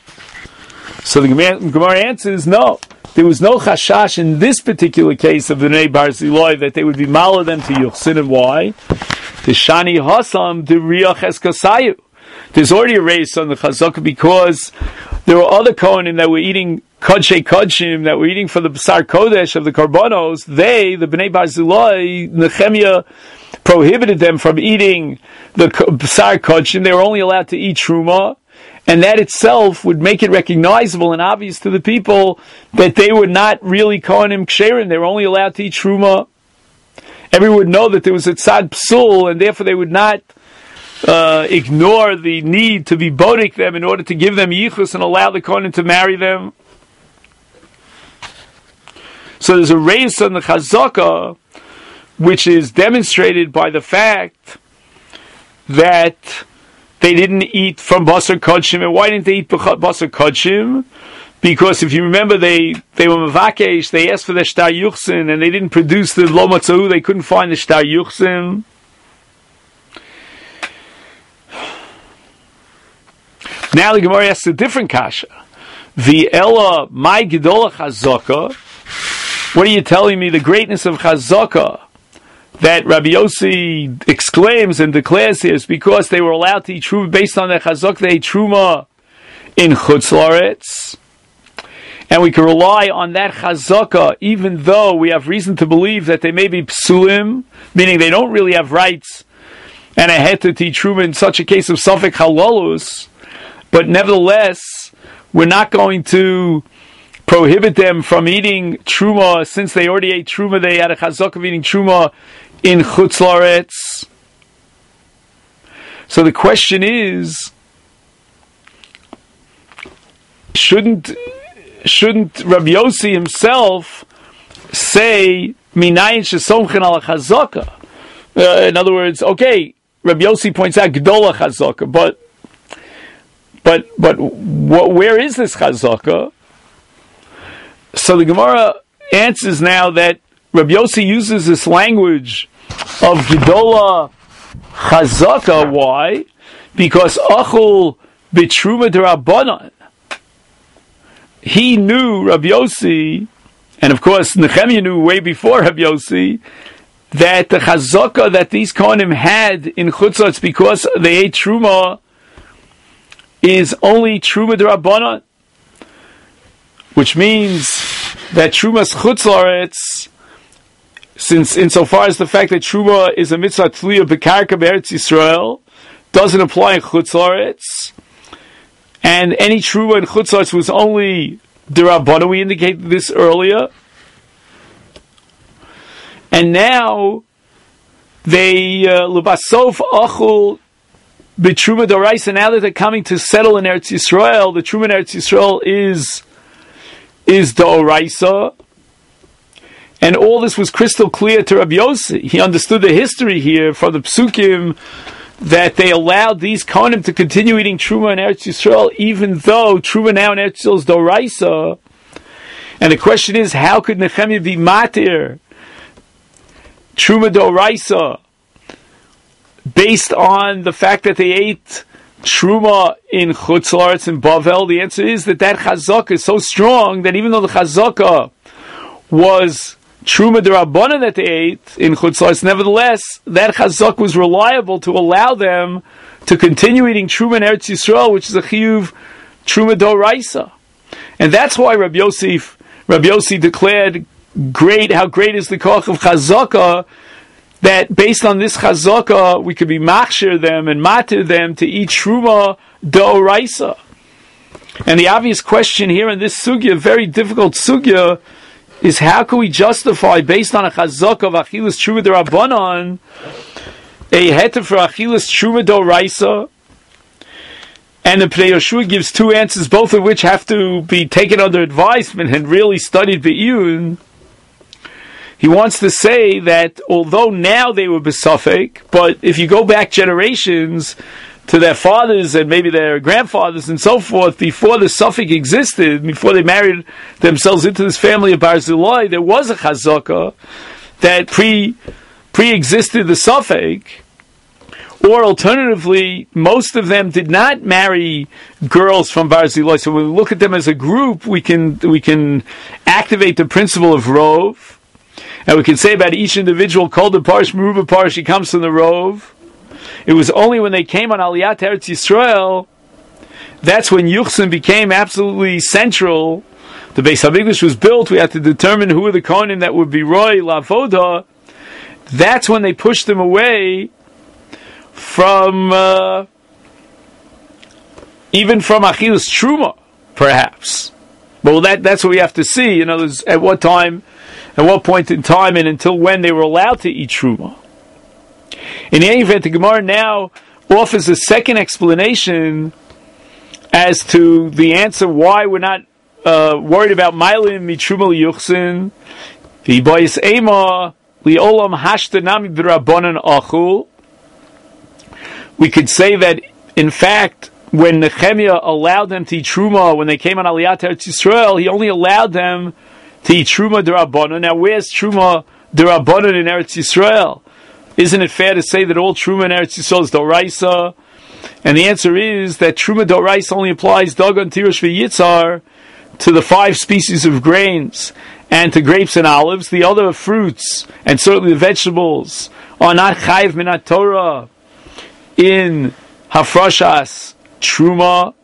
So the Gemara answers no. There was no chashash in this particular case of the Bnei Barzilai that they would be mala them to Yuchsin. And why? The Shani Hasam, the Riach Eskasayu. there's already a race on the Chazaka because there were other Kohanim that were eating Kodshei Kodshim, that were eating for the B'sar Kodesh of the Karbanos. They, the Bnei Barzilai, Nehemiah prohibited them from eating the B'sar Kodshim. They were only allowed to eat Truma. And that itself would make it recognizable and obvious to the people that they were not really Kohanim Ksherim. They were only allowed to eat Truma. Everyone would know that there was a Tzad Psul, and therefore they would not uh, ignore the need to be bodek them in order to give them yichus and allow the Kohanim to marry them. So there's a race on the Chazaka, which is demonstrated by the fact that they didn't eat from Basar Kodshim. And why didn't they eat Basar Kodshim? Because if you remember, they, they were Mavakesh, they asked for the Shtar Yuchsin, and they didn't produce the Lo Matzahu, they couldn't find the Shtar Yuchsin. Now the Gemara asks a different kasha. V'ela my Gedola Chazaka. What are you telling me? The greatness of Chazaka that Rabbi Yossi exclaims and declares here is because they were allowed to eat Truma based on their Chazaka. They ate Truma in Chutz La'aretz. And we can rely on that chazaka, even though we have reason to believe that they may be psulim, meaning they don't really have rights, and a heter to eat truma in such a case of safek halalus. But nevertheless, we're not going to prohibit them from eating truma, since they already ate truma. They had a chazaka of eating truma in Chutz La'aretz. So the question is, shouldn't Shouldn't Rabbi Yossi himself say minayin shesomchen ala chazaka? Uh, in other words, okay, Rabbi Yossi points out gedola chazaka, but but but wh- where is this chazaka? So the Gemara answers now that Rabbi Yossi uses this language of gedola chazaka. Why? Because achul b'truma d'Rabbanan. He knew, Rabbi Yossi, and of course Nehemiah knew way before Rabbi Yossi, that the chazaka that these Kohanim had in Chutzotz because they ate Truma is only Truma d'Rabbanan, which means that Truma's Chutz La'aretz, since insofar as the fact that Truma is a mitzvah tluya b'karka b'Eretz Yisrael, doesn't apply in Chutz La'aretz. And any Truma in Chutz La'aretz was only d'Rabbanan. We indicated this earlier. And now, they, L'basof achul b'Truma d'Oraisa, now that they're coming to settle in Eretz Yisrael, the Truma in Eretz Yisrael is, is d'Oraisa. And all this was crystal clear to Rabbi Yossi. He understood the history here from the Psukim, that they allowed these Kohanim to continue eating Truma in Eretz Yisrael, even though Truma now in Eretz Yisrael is Doraisa. And the question is, how could Nehemiah be matir Truma Doraisa based on the fact that they ate Truma in Chutz La'aretz and Bavel? The answer is that that chazaka is so strong that even though the chazaka was Truma d'Rabbanan that they ate in Chutz La'aretz, nevertheless, that chazak was reliable to allow them to continue eating Truma in Eretz Yisrael, which is a chiyuv Truma d'Oraisa. And that's why Rabbi Yosef, Rabbi Yossi declared great, how great is the koch of chazaka, that based on this chazaka, we could be machshir them and matir them to eat Truma d'Oraisa. And the obvious question here in this sugya, very difficult sugya, is how can we justify, based on a chazaka of Achilas Truma d'Rabbanan, a heter for Achilas Truma d'Oraisa? And the Pnei Yoshua gives two answers, both of which have to be taken under advisement and really studied be'iyun. He wants to say that although now they were besafek, but if you go back generations to their fathers and maybe their grandfathers and so forth, before the suffix existed, before they married themselves into this family of Barzilai, there was a chazaka that pre, pre-existed the suffix. Or alternatively, most of them did not marry girls from Barzilai. So when we look at them as a group, we can, we can activate the principle of Rov. And we can say about each individual, called the Parish, Meruba Parish, he comes from the Rov. It was only when they came on Aliyat Eretz Yisrael, that's when Yuchsin became absolutely central. The Beis HaMikdash was built. We had to determine who were the Kohanim that would be Roy Lavoda. That's when they pushed them away from, uh, even from Achilles Truma, perhaps. But well, that, that's what we have to see. You know, at what time, at what point in time, and until when they were allowed to eat Truma. In any event, the Gemara now offers a second explanation as to the answer why we're not uh, worried about Mailim Mitruma Liyuchsin, V'Bayis Ema Li'olam Hashtanami B'Rabbanan Achul. We could say that, in fact, when Nehemiah allowed them to eat Truma, when they came on Aliyat Eretz Yisrael, he only allowed them to eat Truma D'Rabbanan. Now, where's Truma D'Rabbanan in Eretz Yisrael? Isn't it fair to say that all Truma in Eretz Yisrael is Doraisa? And the answer is that Truma Doraisa only applies Dagan, Tirosh, V'Yitzar to the five species of grains and to grapes and olives. The other fruits, and certainly the vegetables, are not Chayiv Minat Torah in Hafrashas Truma.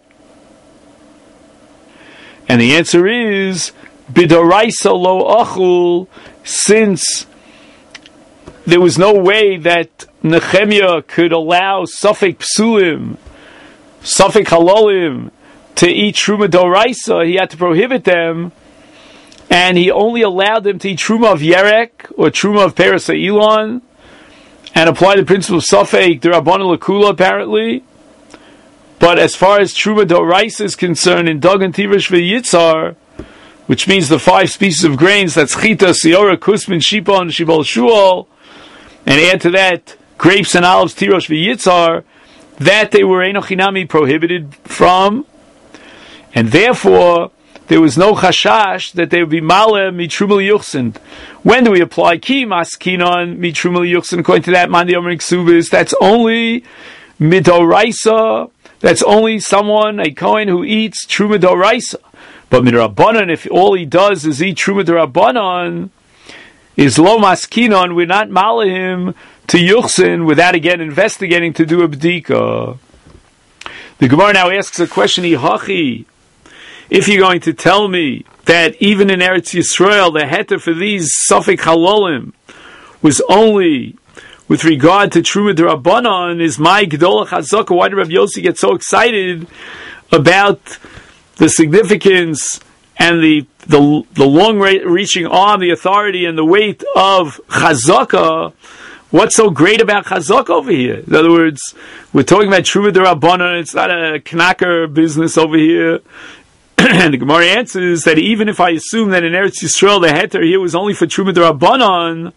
And the answer is Bidoraisa Lo Achul, since there was no way that Nehemiah could allow Safek Psulim, Safek Halalim, to eat Truma Doraisa. He had to prohibit them, and he only allowed them to eat Truma of Yerek, or Truma of Peres Elon, and apply the principle of Safek D'Rabbanan L'Kula, apparently. But as far as Truma Doraisa is concerned, in Dagan, Tirosh, V'Yitzar, which means the five species of grains, that's Chita, Siora, Kusmin, Shipon, Shibol, Shuol, and add to that grapes and olives, Tirosh V'Yitzar, that they were Enochinami prohibited from, and therefore there was no chashash that they would be Maleh Mitruma Liyuchsin. When do we apply Ki Maskinon Mitruma Liyuchsin? According to that, Mandi Omer Ksubis, that's only Midoraisa, that's only someone, a Kohen, who eats Truma Doraisa. But Midrabanan, if all he does is eat Truma Dorabanan, is Lo Maskinon, we're not Malahim to Yuchsin without again investigating to do a Bdika. The Gemara now asks a question, Ihachi, if you're going to tell me that even in Eretz Yisrael, the heter for these Safek Halolim was only with regard to Truma D'Rabbanan, is my Gedolah Chazaka, why did Rabbi Yossi get so excited about the significance and the the, the long-reaching arm, the authority and the weight of Chazaka? What's so great about Chazaka over here? In other words, we're talking about Truma D'Rabbanan, it's not a knacker business over here. And the Gemara answers that even if I assume that in Eretz Yisrael the heter here was only for Truma D'Rabbanan,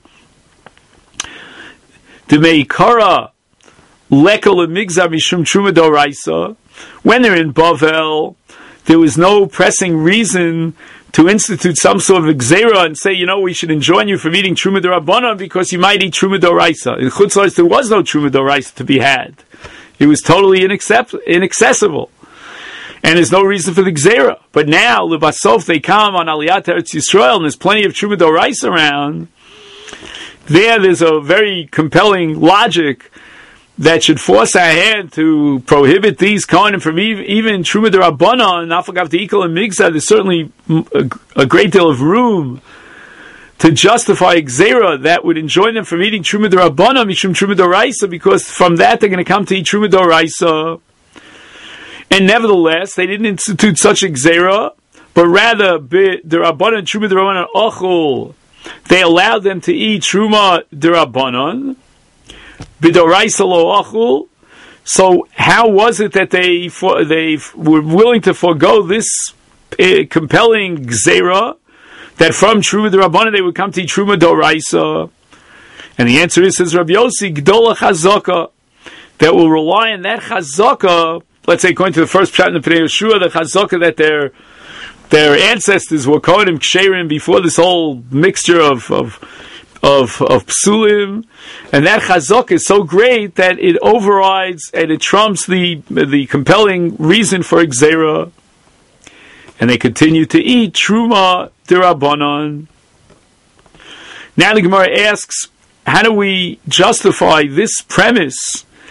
the Meikara Lekel Migzar Mishum Truma D'Oraisa, when they're in Bavel, there was no pressing reason to institute some sort of gzeira and say, you know, we should enjoin you from eating Truma D'Rabbanan because you might eat Truma D'Oraisa. In Chutz La'aretz there was no Truma D'Oraisa to be had. It was totally inaccept- inaccessible. And there's no reason for the gzeira. But now, L'Basof, they come on Aliyat Eretz Yisrael, and there's plenty of Truma D'Oraisa around. There, there's a very compelling logic that should force our hand to prohibit these Kohanim from even, even Truma D'Rabbanan, Nafagav De'ikal and Migzah. There's certainly a, a great deal of room to justify Gzeira that would enjoin them from eating Truma D'Rabbanan, Mishum Truma D'Oraisa, because from that they're going to come to eat Truma D'Oraisa. And nevertheless, they didn't institute such a Gzeira, but rather, D'Rabbanan, Truma D'Rabbanan, Ochul, they allowed them to eat Truma D'Rabbanan, B'Doraisa Lo Achul. So how was it that they for, they were willing to forego this uh, compelling Gzeira, that from Truma D'Rabbanan they would come to eat Truma D'Oraisa? And the answer is, says Rabbi Yossi, Gdola Chazaka, that will rely on that Chazaka. Let's say, according to the first pshat in the Pnei Yeshua, the Chazaka that their their ancestors were Kohanim Ksherim before this whole mixture of of of, of Psulim, and that Chazaka is so great that it overrides and it trumps the the compelling reason for Gzeira, and they continue to eat Truma D'Rabbanan. Now the Gemara asks, how do we justify this premise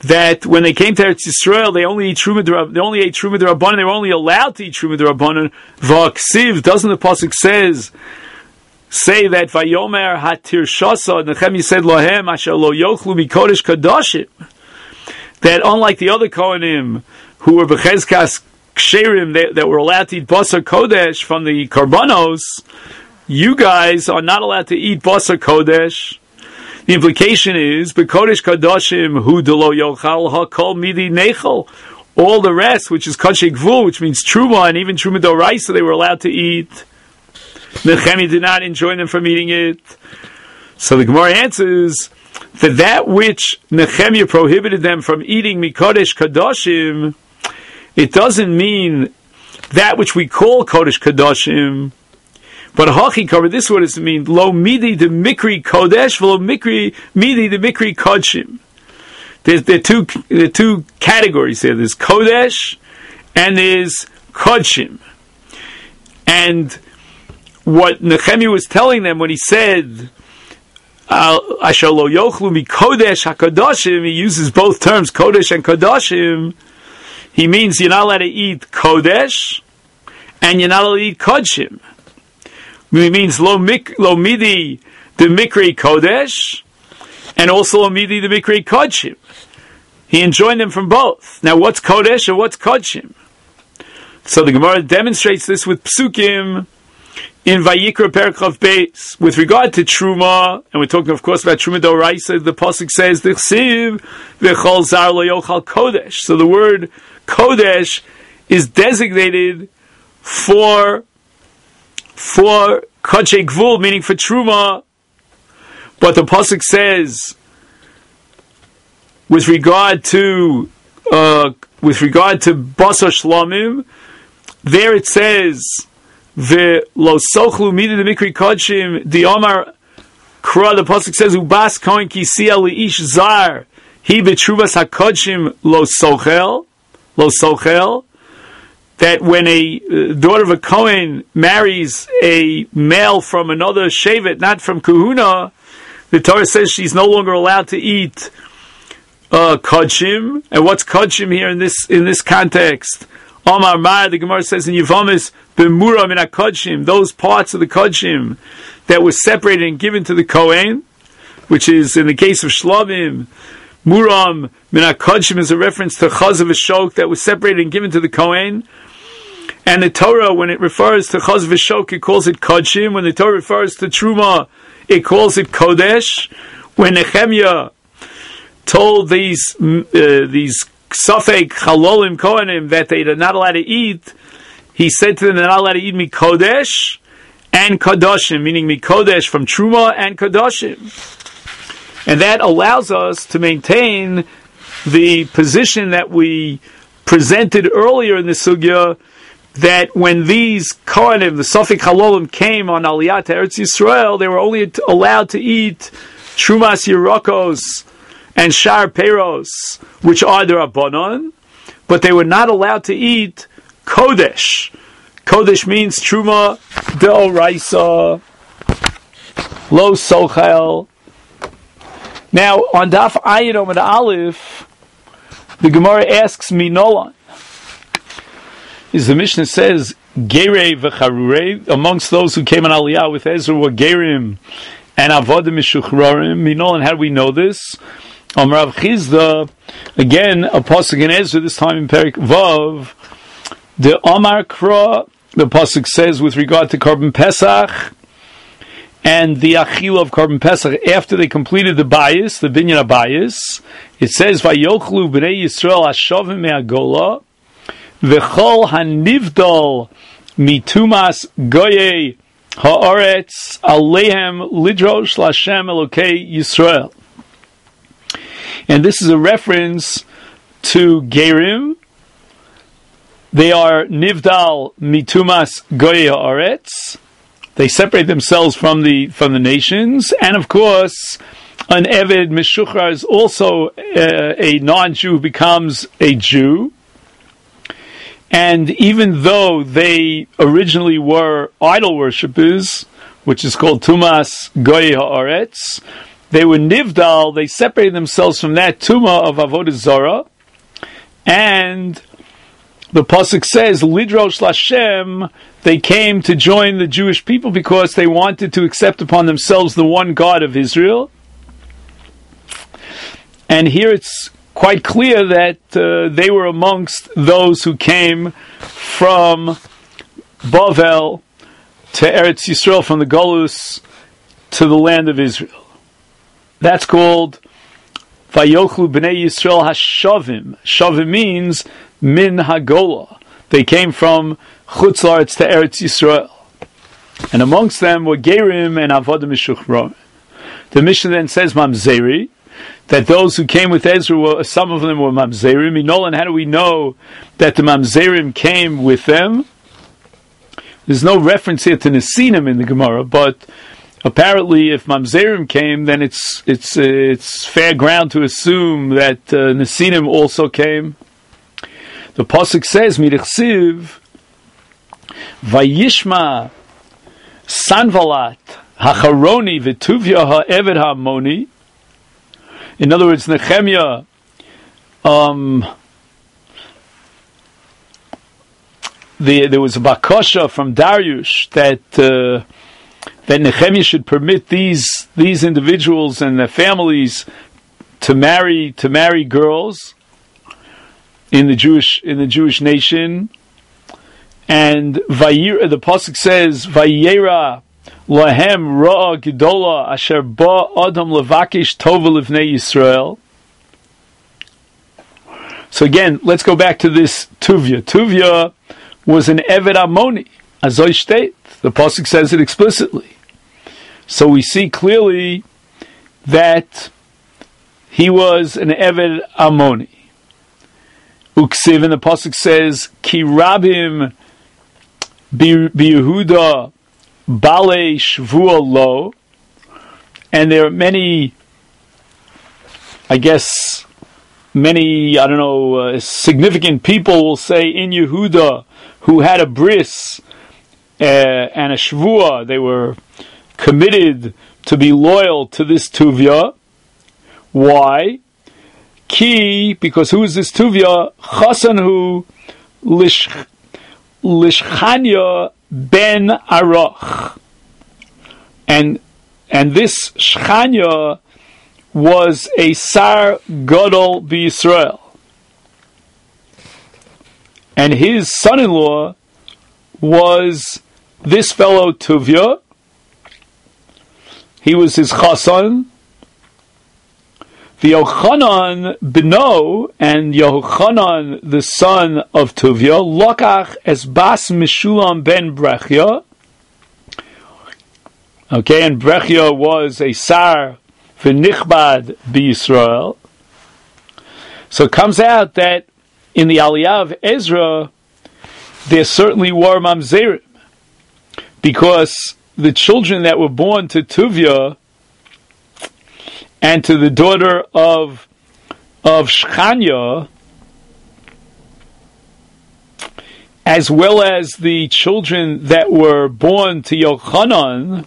that when they came to Eretz Yisrael, they only eat Truma D'Rabbanan, they only ate Truma D'Rabbanan, they were only allowed to eat Truma D'Rabbanan. V'aksiv, doesn't the pasuk says, say that Vayomer Hatir Shasa, Nehemiah said Lohem, Asher Lo Yochlu Mikodesh Kadashim, that unlike the other Kohanim, who were Bechezkas Ksherim, that, that were allowed to eat Basar Kodesh from the Karbanos, you guys are not allowed to eat Basar Kodesh. The implication is, B'Kodesh Kadashim Hu Delo Yochal HaKol Midi Nechel. All the rest, which is Kachei Gvul, which means Truma, and even Truma D'Oraisa, they were allowed to eat. Nehemiah did not enjoin them from eating it. So the Gemara answers that that which Nehemiah prohibited them from eating Mikodesh Kadashim, it doesn't mean that which we call Kodesh Kadashim, but Hachi covered this. What does it mean? Lo midi de mikri kodesh, lo mikri midi de mikri kodshim. There's there are two there are two categories here. There's kodesh and there's kodshim. And what Nehemiah was telling them when he said Asher lo yochlu mi kodesh hakodashim, he uses both terms, kodesh and kodashim. He means you're not allowed to eat kodesh and you're not allowed to eat kodshim. It means lo, mik, lo midi the mikri kodesh, and also lo midi the mikri kodshim. He enjoined them from both. Now, what's kodesh and what's kodshim? So the Gemara demonstrates this with psukim in Vayikra Perchav Beis. With regard to truma, and we're talking, of course, about truma d'oraisa, the pasuk says "Dichsiv v'chol zar lo yochal kodesh." So the word kodesh is designated for for Kachei Gvul, meaning for Truma, but the pasuk says, with regard to uh, with regard to Basar Shlamim, there it says, "Ve lo sochlu midi the mikri kodshim the Omar Kra." The pasuk says, "Ubas kohen kisia leish zar he betruvas hakodshim lo sochel lo sochel." That when a uh, daughter of a Kohen marries a male from another Shevet, not from Kahuna, the Torah says she's no longer allowed to eat uh, Kodshim. And what's Kodshim here in this in this context? Omar Mar, the Gemara says in Yevamis, B'mura min HaKodshim, those parts of the Kodshim that were separated and given to the Kohen, which is in the case of Shlavim, Muram min HaKodshim is a reference to Chaz of Shok that was separated and given to the Kohen. And the Torah, when it refers to Chaz v'Shok, it calls it Kodshim. When the Torah refers to Truma, it calls it Kodesh. When Nehemiah told these uh, these Safek Chalolim Kohanim that they are not allowed to eat, he said to them, they're not allowed to eat Mi Kodesh and Kadoshim, meaning Mi Kodesh from Truma and Kadoshim. And that allows us to maintain the position that we presented earlier in the Sugya, that when these Kohanim, the Safek Halolim, came on Aliyah to Eretz Yisrael, they were only t- allowed to eat Trumas Yerokos and Shar Peros, which are the Rabbanon, but they were not allowed to eat Kodesh. Kodesh means Truma D'Oraisa, Lo Sochel. Now, on Daf Ayin Omid Aleph, the Gemara asks Minolan, is the Mishnah says, Gerei v'charurei, amongst those who came on Aliyah with Ezra were Gerim and Avodim Mishuchrarim. Minolan, how do we know this? Um, Rav Chizda, again, a pasuk in Ezra, this time in Perik Vav, the Omar Kra, the pasuk says with regard to Korban Pesach, and the Achila of Korban Pesach, after they completed the Bayis, the Binyan Bayis, it says, Vayochlu b'nei Yisrael hashavim me'agola, v'chol hanivdol mitumas goyei ha'aretz alehem lidrosh l'Hashem Elokei Yisrael. And this is a reference to Gerim. They are nivdal mitumas goyei ha'aretz. They separate themselves from the from the nations, and of course, an Eved Meshuchar is also uh, a non-Jew who becomes a Jew. And even though they originally were idol worshippers, which is called Tumas Goy Haaretz, they were nivdal, they separated themselves from that tumah of avodah zarah, and the pasuk says, lidrosh lashem, they came to join the Jewish people because they wanted to accept upon themselves the one God of Israel. And here it's quite clear that uh, they were amongst those who came from Bavel to Eretz Yisrael, from the Golus to the land of Israel. That's called Vayochlu B'nei Yisrael Hashavim. Shavim means Min Hagola. They came from Chutz La'aretz to Eretz Yisrael. And amongst them were Gerim and Avodah Mishuchron. The Mishnah then says Mamzeri, that those who came with Ezra, were, some of them were Mamzerim. Nolan, how do we know that the Mamzerim came with them? There's no reference here to Nesinim in the Gemara, but apparently if Mamzerim came, then it's it's uh, it's fair ground to assume that uh, Nesinim also came. The Pasuk says, Midechsiv, Vayishma Sanvalat Hacharoni V'tuvya Ha'eved Ha'moni. In other words, Nehemiah um, the, there was a bakasha from Darius that uh, that Nehemiah should permit these these individuals and their families to marry to marry girls in the Jewish in the Jewish nation. And Vayir, the pasuk says, Vayera Lahem Ra'a Gedola Asher Ba Adam Levakish Tova Livnei Yisrael. So again, let's go back to this Tuvia. Tuvia was an Eved Ammoni, Azoy State. The pasuk says it explicitly. So we see clearly that he was an Eved Ammoni. Uksiv, and the pasuk says, Ki Rabim Bi-Yehuda Bale Shvua Lo, and there are many, I guess, many, I don't know, uh, significant people will say in Yehuda who had a bris uh, and a shvua. They were committed to be loyal to this tuvia. Why? Ki, because who is this tuvia? Chasanhu lish Lishchanya ben Arach, and and this Shchanya was a Sar Gadol b'Yisrael, and his son-in-law was this fellow Tuvia. He was his chasan. The Yochanan Beno, and Yochanan, the son of Tuvia, Lokach es Bas Meshulam ben Brechia. Okay, and Brechia was a Sar v'nichbad b'Yisrael. So it comes out that in the Aliyah of Ezra, there certainly were Mamzerim, because the children that were born to Tuvia and to the daughter of of Shchanya, as well as the children that were born to Yochanan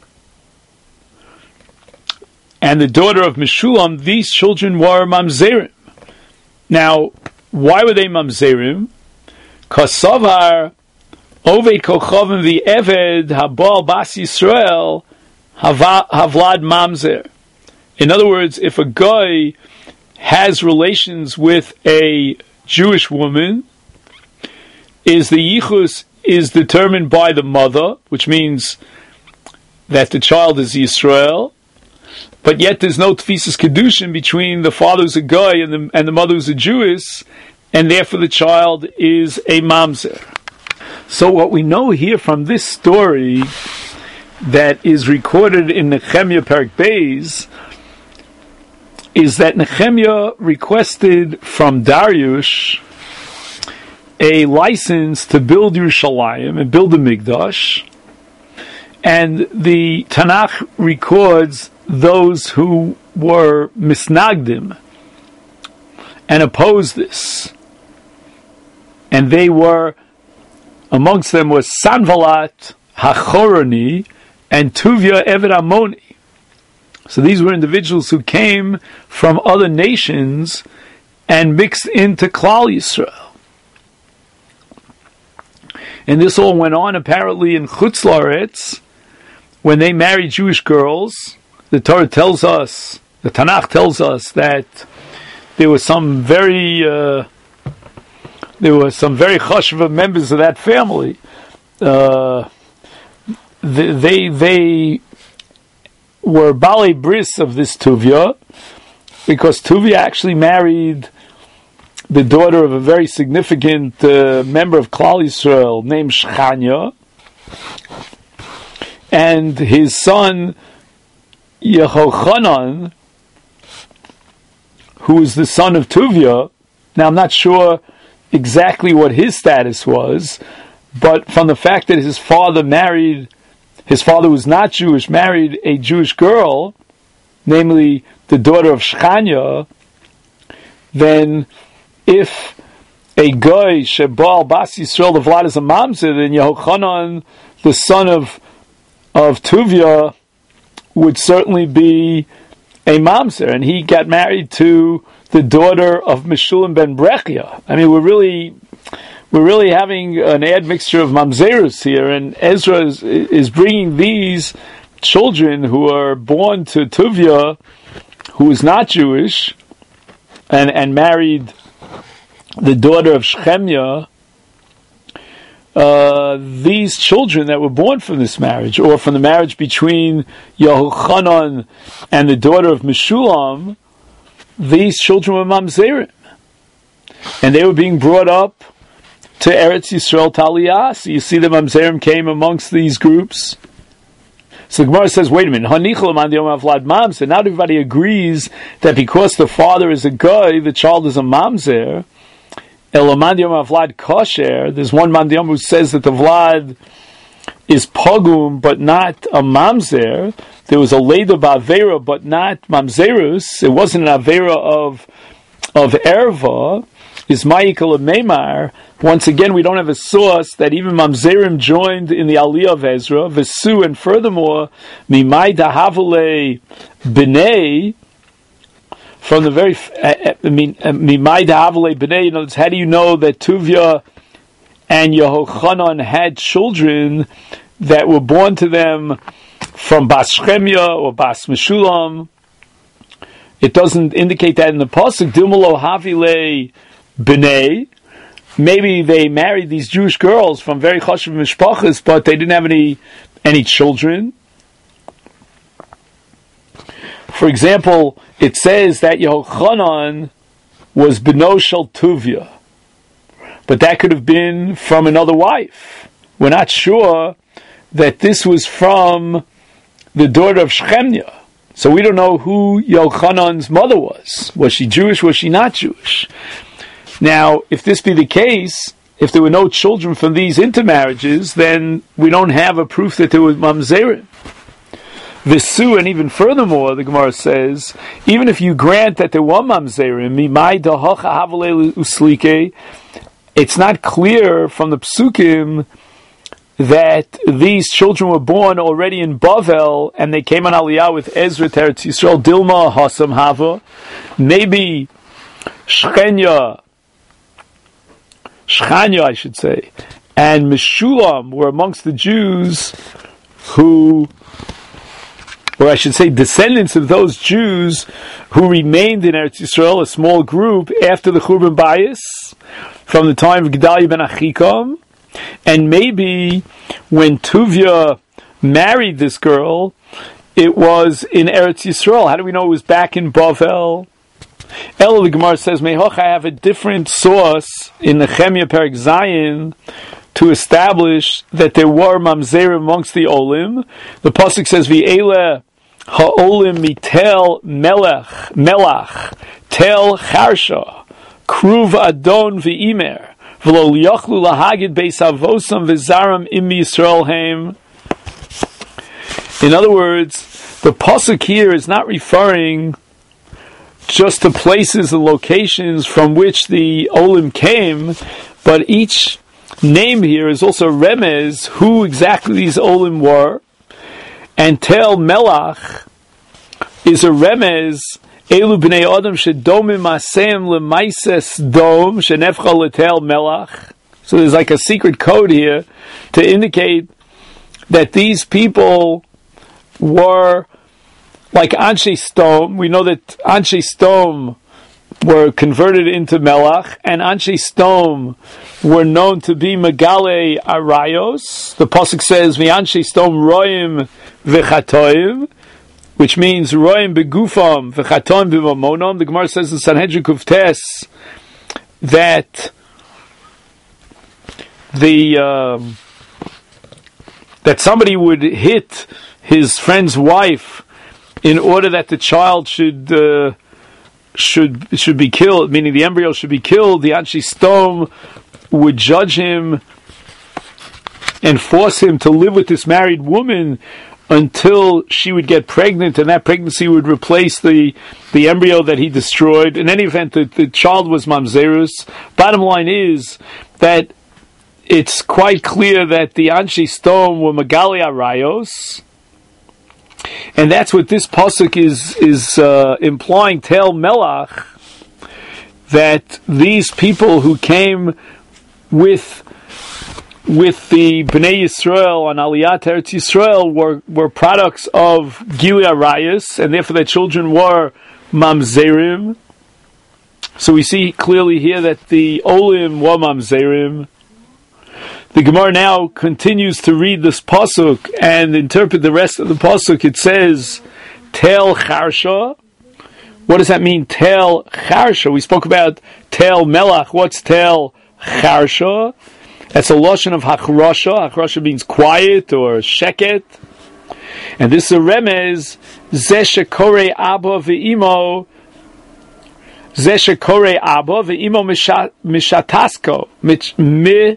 and the daughter of Meshulam, these children were Mamzerim. Now, why were they Mamzerim? Kasavar Oved Kochavim the Eved Habal Bas Yisrael Havlad Mamzer. In other words, if a guy has relations with a Jewish woman, is the yichus is determined by the mother, which means that the child is Yisrael, but yet there's no tfisas kedushin between the father who's a guy and the and the mother who's a Jewess, and therefore the child is a mamzer. So what we know here from this story that is recorded in Nehemiah Perek Beis is that Nehemiah requested from Darius a license to build Yerushalayim and build the Mikdash, and the Tanakh records those who were misnagdim and opposed this, and they were, amongst them was Sanvalat Hachorani and Tuvia Eved Ammoni. So these were individuals who came from other nations and mixed into Klal Yisrael. And this all went on apparently in Chutz La'aretz, when they married Jewish girls. The Torah tells us, the Tanakh tells us that there were some very, uh, there were some very chashuv members of that family. Uh, they, they, they were Balei Bris of this Tuvia, because Tuvia actually married the daughter of a very significant uh, member of Klal Yisrael named Shechania, and his son Yehochanan, who is the son of Tuvia. Now I'm not sure exactly what his status was, but from the fact that his father married, his father was not Jewish, married a Jewish girl, namely the daughter of Shechania, then if a guy Shebal Bas Yisrael the Vlad is a mamzer, then Yehochanan, the son of of Tuvia, would certainly be a mamzer, and he got married to the daughter of Meshulam ben Brechia. I mean, we're really we're really having an admixture of mamzerus here, and Ezra is, is bringing these children who are born to Tuvia, who is not Jewish, and and married the daughter of Shechemia. Uh, these children that were born from this marriage, or from the marriage between Yehochanan and the daughter of Meshulam, these children were mamzerim, and they were being brought up to Eretz Yisrael Taliyah. So you see the mamzerim came amongst these groups. So the Gemara says, wait a minute, so not everybody agrees that because the father is a guy, the child is a mamzer. Elamandiyom Vlad kosher. There's one mandiyom who says that the Vlad is pogum, but not a mamzer. There was a leda ba'avera, but not mamzerus. It wasn't an avera of of erva. Is ma'ikal meimar. Once again, we don't have a source that even mamzerim joined in the aliyah of Ezra. Vesu, and furthermore, mimai dahavale b'nei. From the very, I mean, mimai dahavale b'nei. You know, how do you know that Tuvia and Yehochanan had children that were born to them from Bas Shechemia or Bas Meshulam? It doesn't indicate that in the pasuk. Dilmalo havile b'nei. Maybe they married these Jewish girls from very chashuv mishpachas, but they didn't have any any children. For example, it says that Yehochanan was beno shel Tuvia, but that could have been from another wife. We're not sure that this was from the daughter of Shechemia. So we don't know who Yochanan's mother was. Was she Jewish? Was she not Jewish? Now, if this be the case, if there were no children from these intermarriages, then we don't have a proof that there was mamzerim. Visu, and even furthermore, the Gemara says, even if you grant that there were mamzerim, mimai dahacha havale uslike, it's not clear from the psukim that these children were born already in Bavel and they came on Aliyah with Ezra Teretz Yisrael. Dilma Hasam Hava. Maybe Shechenya, Shechanya, I should say, and Meshulam were amongst the Jews who, or I should say descendants of those Jews who remained in Eretz Yisrael, a small group, after the Churban Bayis, from the time of Gedaliah ben Achikam. And maybe when Tuvia married this girl, it was in Eretz Yisrael. How do we know it was back in Bavel? Ela, the Gemara says, Mehoch, I have a different source in Nehemiah Perek Zayin to establish that there were mamzerim amongst the Olim. The pasuk says, V'ele ha'olim mitel melech, melach, tel charsha, kruv adon v'imer. In other words, the pasuk here is not referring just to places and locations from which the Olim came, but each name here is also remez who exactly these Olim were. And Tel Melach is a remez. Elu b'nei Adam shedomim maseim lemaises dom shenefcha letel melach. So there's like a secret code here to indicate that these people were like Anshe Stom. We know that Anshe Stom were converted into Melach, and Anshe Stom were known to be Megale Arayos. The pasuk says, "V'Anshe Stom roim v'chatoim," which means roim begufam v'chatoim b'mamonom. The Gemara says in Sanhedrin Kuftes that the um, that somebody would hit his friend's wife in order that the child should uh, should should be killed, meaning the embryo should be killed. The Anshe Stom would judge him and force him to live with this married woman until she would get pregnant, and that pregnancy would replace the the embryo that he destroyed. In any event, the, the child was mamzerus. Bottom line is that it's quite clear that the Anshe Stom were Megali Arayos, and that's what this pasuk is is uh, implying. Tel Melach, that these people who came with with the Bnei Yisrael on Aliyat Eretz Yisrael were were products of Gili Arayos, and therefore their children were mamzerim. So we see clearly here that the Olim were mamzerim. The Gemara now continues to read this pasuk and interpret the rest of the pasuk. It says, Tel Charsha. What does that mean, Tel Charsha? We spoke about Tel Melach. What's Tel Charsha? That's a lashon of Hachrasha. Hachrasha means quiet or sheket. And this is a remez, Zeh shekore Abba ve'imo, Zeh shekore Abba ve'imo mishatasko, mi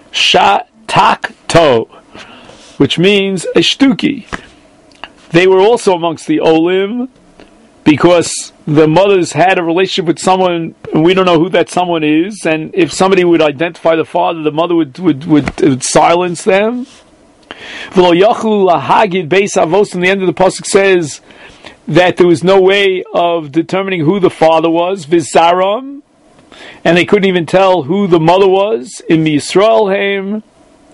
Shatakto, which means a shtuki. They were also amongst the Olim because the mothers had a relationship with someone, and we don't know who that someone is, and if somebody would identify the father, the mother would, would, would, would silence them. V'lo yachlu lahagid beis avos, and the end of the pasuk says that there was no way of determining who the father was, vizaram, and they couldn't even tell who the mother was in the Yisraelheim.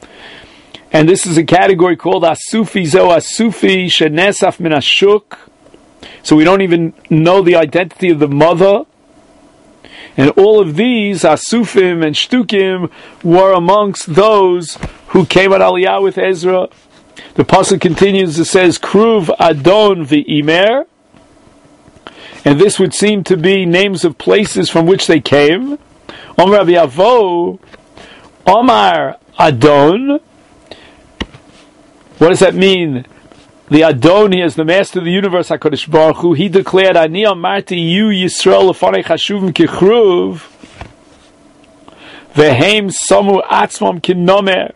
And this is a category called Asufi Zo Asufi Shenesaf Min Ashuk. So we don't even know the identity of the mother. And all of these, Asufim and Shtukim, were amongst those who came at Aliyah with Ezra. The pasuk continues, it says, Kruv Adon V'imer. And this would seem to be names of places from which they came. Omar Rabbi Avo, Omar Adon. What does that mean? The Adon here is the master of the universe, HaKadosh Baruch Hu. He declared, Ani amarti you Yisrael lefanei chashuvim kichruv, vehem samu atzmam kinomer.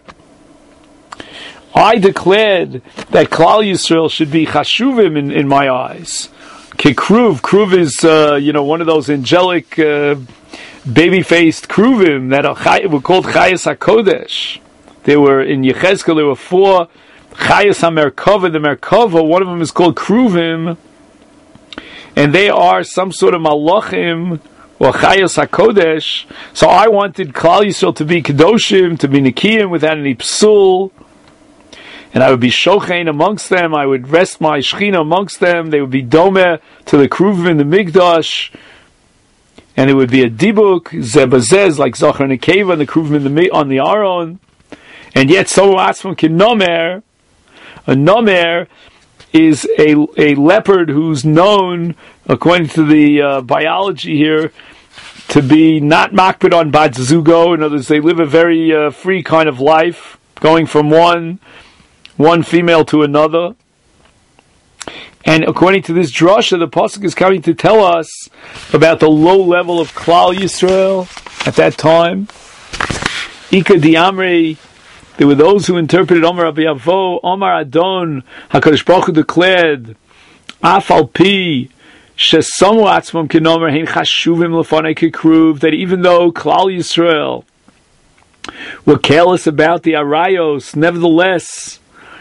I declared that Klal Yisrael should be chashuvim in, in my eyes. Kikruv, Kruv is, uh, you know, one of those angelic, uh, baby-faced Kruvim that are, were called Chayas HaKodesh. They were, in Yechezkel, there were four Chayas HaMerkava. The Merkava, one of them is called Kruvim, and they are some sort of Malachim, or Chayas HaKodesh. So I wanted Klal Yisrael to be Kedoshim, to be Nikiyim without any Psul, and I would be shochein amongst them. I would rest my shechina amongst them. They would be domeh to the kruvim in the Mikdash, and it would be a dibuk zebazez like Zachar and Nekeva and the kruvim in the on the Aron. And yet, so atzmam kin nomer. A nomer is a a leopard who's known, according to the uh, biology here, to be not makpid on bat zugo. In other words, they live a very uh, free kind of life, going from one. one female to another. And according to this drasha, the pasuk is coming to tell us about the low level of Klal Yisrael at that time. Ika diamri, there were those who interpreted Omar Rabbi Avo, Omar Adon, HaKadosh Baruch Hu declared, Afal pi, shesamu atzmam kenomer, hein chashuvim lefanei kikruv, that even though Klal Yisrael were careless about the Arayos, nevertheless,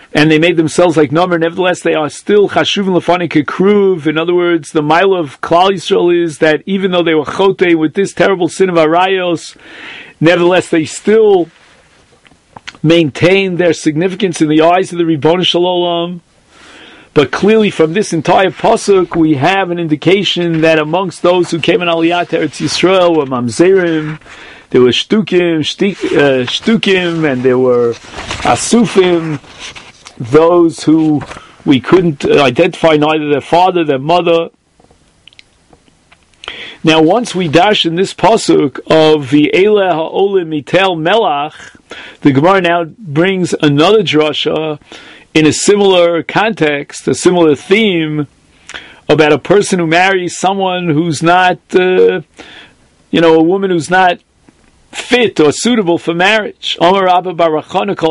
and they made themselves like number. Nevertheless, they are still chashuvim lefanik kruv. In other words, the mile of Klal Yisrael is that even though they were chote with this terrible sin of arayos, nevertheless they still maintain their significance in the eyes of the Ribono Shel Olam. But clearly, from this entire pasuk, we have an indication that amongst those who came in Aliyah to Eretz Yisrael were mamzerim. There were shtukim, shtik, uh, shtukim, and there were asufim, those who we couldn't identify neither their father, their mother. Now, once we dash in this pasuk of the Eile ha'olim mitel melach, the Gemara now brings another drasha in a similar context, a similar theme, about a person who marries someone who's not, uh, you know, a woman who's not fit or suitable for marriage. In other words,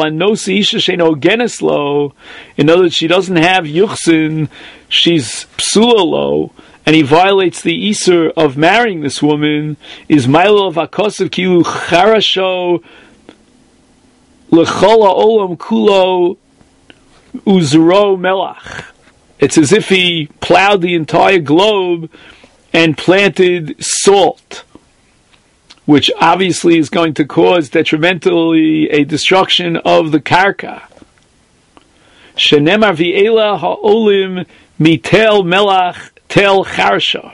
she doesn't have yuchsin, she's psulalo, and he violates the isur of marrying this woman, is milo of akosav kilu charasho lechola olam kulo uzro melach. It's as if he plowed the entire globe and planted salt, which obviously is going to cause detrimentally a destruction of the karka. Shenemar v'ela ha'olim mitel melach tel charsha.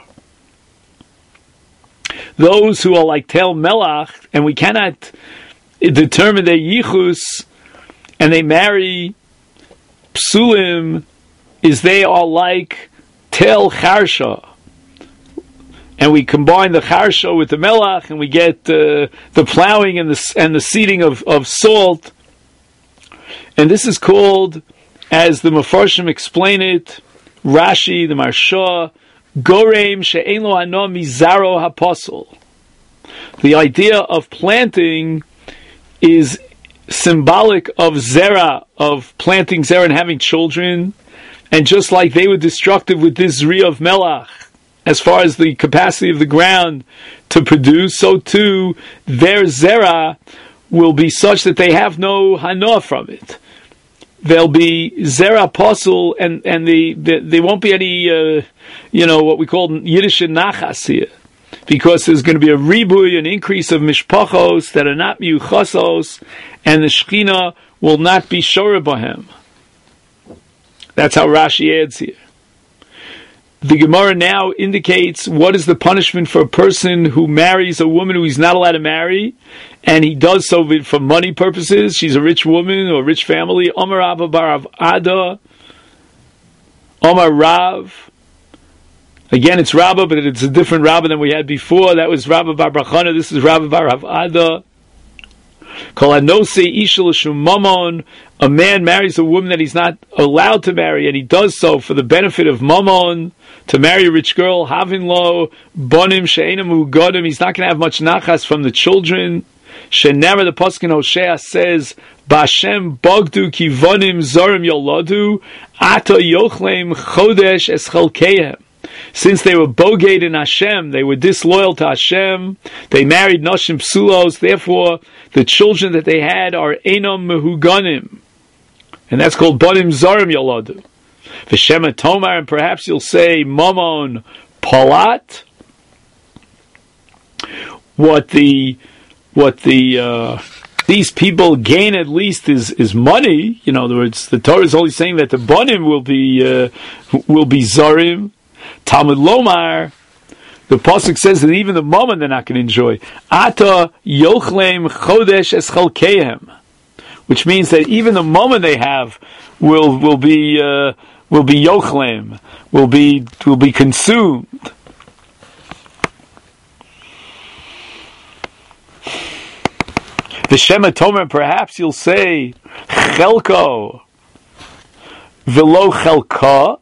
Those who are like tel melach, and we cannot determine their yichus, and they marry psulim, is they are like tel charsha. And we combine the charsha with the melach, and we get uh, the plowing and the and the seeding of, of salt. And this is called, as the Mefarshim explain it, Rashi, the Marsha, Gorem she'ein lo hano mizaro haposel. The idea of planting is symbolic of zera, of planting zera and having children. And just like they were destructive with this zri of melach, as far as the capacity of the ground to produce, so too their zera will be such that they have no hana from it. There'll be zera apostle, and and the, the there won't be any, uh, you know, what we call Yiddish nachas here, because there's going to be a ribui, an increase of mishpachos that are not miuchasos, and the Shekhinah will not be shora b'hem. That's how Rashi adds here. The Gemara now indicates what is the punishment for a person who marries a woman who he's not allowed to marry, and he does so for money purposes. She's a rich woman or a rich family. Omar Abba Barav Ada, Omar Rav. Again, it's Rabbah, but it's a different Rabbah than we had before. That was Rabbah Bar Brachana. This is Rabbah Barav Ada. A man marries a woman that he's not allowed to marry, and he does so for the benefit of mammon, to marry a rich girl, havin lo, bonim she'enam ugodim, he's not going to have much nachas from the children. Shenever, the Pasuk in Hosea says, Bashem bogdu kivonim zorim yoladu, ata yochlem chodesh es chalkehem. Since they were boged in Hashem, they were disloyal to Hashem, they married Nashim Psulos, therefore the children that they had are Enam Mehuganim. And that's called Bonim Zarim Yoladu. V'Shema Tomar, and perhaps you'll say Mamon Palat. What the, what the, uh, these people gain at least is, is money. You know, in other words, the Torah is only saying that the Bonim will be, uh, will be Zarim. Talmud Lomar, the pasuk says that even the moment they're not going to enjoy. Ata yochlem chodesh es chalkehem, which means that even the moment they have will will be uh, will be yochlem, will be will be consumed. The Shema Tomer, perhaps you'll say chelko velo chelka.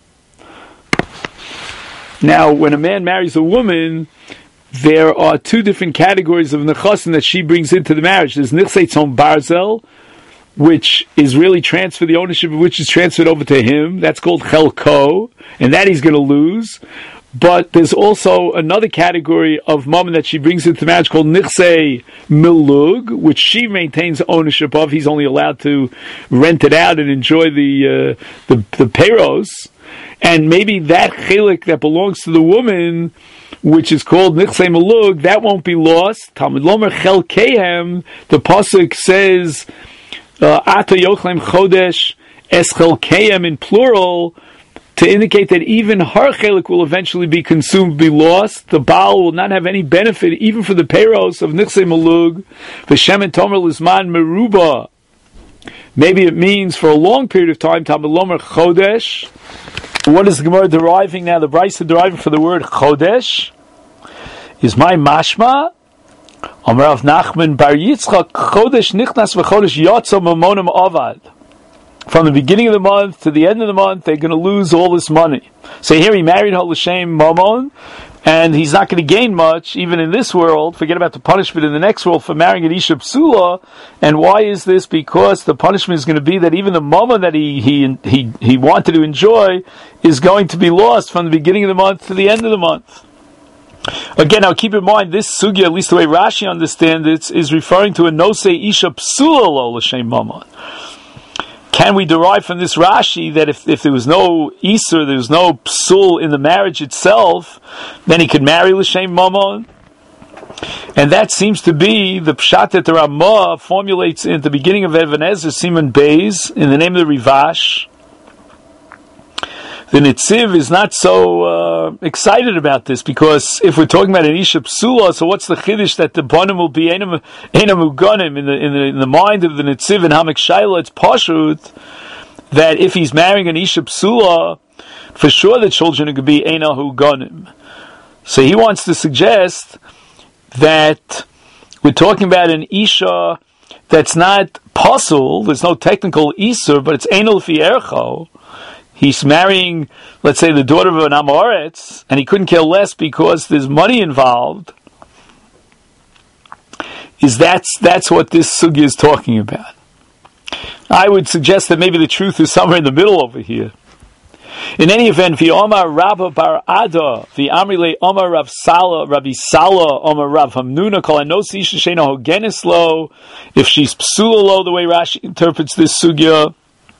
Now, when a man marries a woman, there are two different categories of nechasim that she brings into the marriage. There's nichsei tzom barzel, which is really transferred, the ownership of which is transferred over to him. That's called chelko, and that he's going to lose. But there's also another category of mammon that she brings into the marriage called nichsei milug, which she maintains ownership of. He's only allowed to rent it out and enjoy the uh, the, the payros. And maybe that chelik that belongs to the woman, which is called nichsei milug, that won't be lost. Talmud lomer chelkehem, the pasuk says, Ata yochlem chodesh es chelkehem in plural, to indicate that even her chelik will eventually be consumed, be lost. The Baal will not have any benefit, even for the payros of nichsei malug. V'shem and tomer lizman meruba. Maybe it means for a long period of time. Talmud lomer chodesh. What is the Gemara deriving now? The Brisa deriving for the word chodesh is my mashma. Amar Rav Nachman bar Yitzchak chodesh nichnas v'chodesh yotzo mamonim avad. From the beginning of the month to the end of the month, they're going to lose all this money. So here he married her l'shem mamon, and he's not going to gain much, even in this world. Forget about the punishment in the next world for marrying an isha psula. And why is this? Because the punishment is going to be that even the mamon that he, he, he, he wanted to enjoy is going to be lost from the beginning of the month to the end of the month. Again, now keep in mind, this sugya, at least the way Rashi understands it, is referring to a nosei isha psula lo l'shem mamon. Can we derive from this Rashi that if, if there was no Isur, there was no Psul in the marriage itself, then he could marry L'Shem Mamon? And that seems to be the Pshat that the Ramah formulates in the beginning of Even HaEzer, Siman Beis, in the name of the Rivash. The Netziv is not so uh, excited about this, because if we're talking about an Isha Psula, so what's the Chiddush that the Bonim will be Einam Uganim in the, in the in the mind of the Netziv and Hamek Shaila? It's Pashut that if he's marrying an Isha Psula, for sure the children are going to be Einam Uganim. So he wants to suggest that we're talking about an Isha that's not Pasul, there's no technical Isur, but it's Einal Fi Ercho. He's marrying, let's say, the daughter of an Amoretz, and he couldn't care less because there's money involved. Is that's that's what this sugya is talking about? I would suggest that maybe the truth is somewhere in the middle over here. In any event, V'Omar Rabba Bar Ada, V'Amrile Omar Rav Sala, Rabbi Sala, Omar Rav Hamnuna, Kol Anosi Sheshena Hogenislo, if she's Psulalo, the way Rashi interprets this sugya,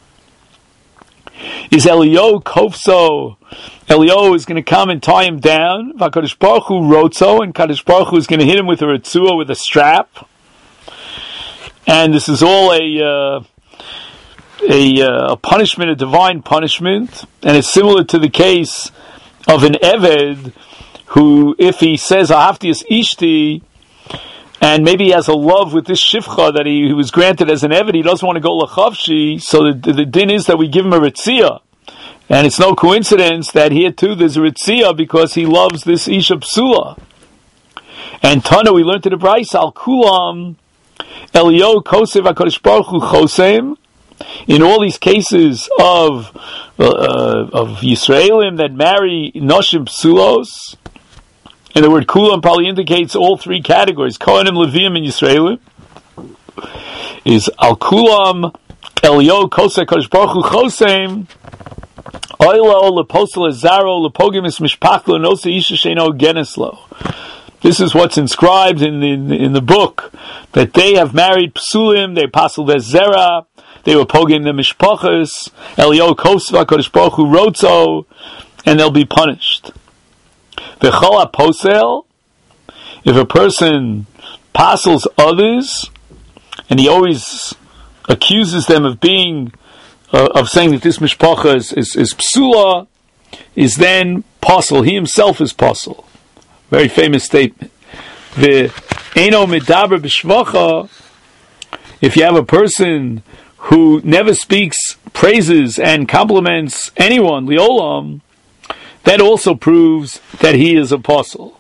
is Elio Kofso. Elio is going to come and tie him down. V'Kadosh Baruch Hu Rotzo, and Kadosh Baruch Hu is going to hit him with a Ritzua, with a strap. And this is all a uh, a, uh, a punishment, a divine punishment, and it's similar to the case of an Eved who, if he says Ahaftias Ishti, and maybe he has a love with this shifcha that he, he was granted as an Eved, he doesn't want to go lachavshi, so the, the, the din is that we give him a ritzia. And it's no coincidence that here too there's a ritzia because he loves this Isha Psula. And Tana, we learned to the Bryce, Al Kulam, Elio Kosev HaKadosh Baruch Hu Chosem, in all these cases of uh, of Yisraelim that marry Noshim Psulos, and the word Kulam probably indicates all three categories, Kohanim, Leviim, and Yisraelim, is Al Kulam, Elio Kosev HaKadosh Baruch Hu Chosem, Oilo Leposel Zaro Lepogimis Mishpachlo Nose Isha Sheno Geneslo. This is what's inscribed in the, in the in the book, that they have married Psulim, they pasel their zera, they were pogim the mishpachas, Elio Kosva Kodesh Baruch Hu Rotzo, and they'll be punished. V'chol posel, if a person pasels others, and he always accuses them of being uh, of saying that this mishpacha is, is, is psula, is then pasel. He himself is pasel. Very famous statement. The Eino Medaber B'Shvacha, if you have a person who never speaks praises and compliments anyone, Liolam, that also proves that he is apostle.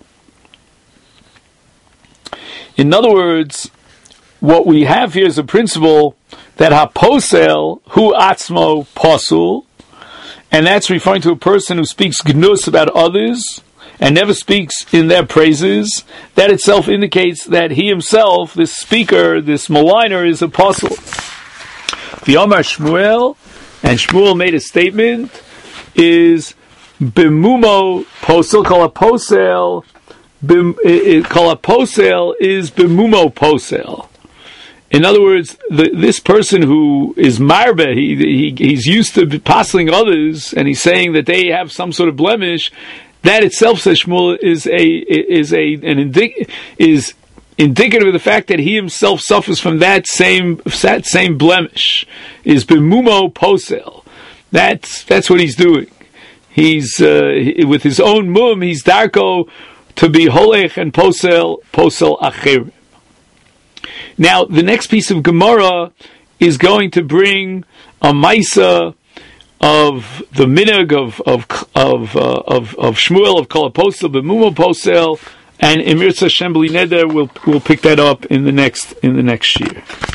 In other words, what we have here is a principle that haposel hu atzmo posul, and that's referring to a person who speaks gnus about others and never speaks in their praises. That itself indicates that he himself, this speaker, this maligner, is apostle. The Omar Shmuel, and Shmuel made a statement, is Bimumo posel, kol posel, kol posel is bimumo posel. In other words, the, this person who is marbe, he, he he's used to posling others, and he's saying that they have some sort of blemish. That itself, says Shmuel, is a is a an indic, is indicative of the fact that he himself suffers from that same that same blemish. Is bimumo posel. That's that's what he's doing. He's uh, he, with his own mum. He's darko to be holech and posel posel acher. Now, the next piece of Gemara is going to bring a Maisa of the minhag of of of uh, of, of Shmuel of Kol Posel B'Mumo Posel, and Emir Tzashem B'li Neder will will pick that up in the next in the next year.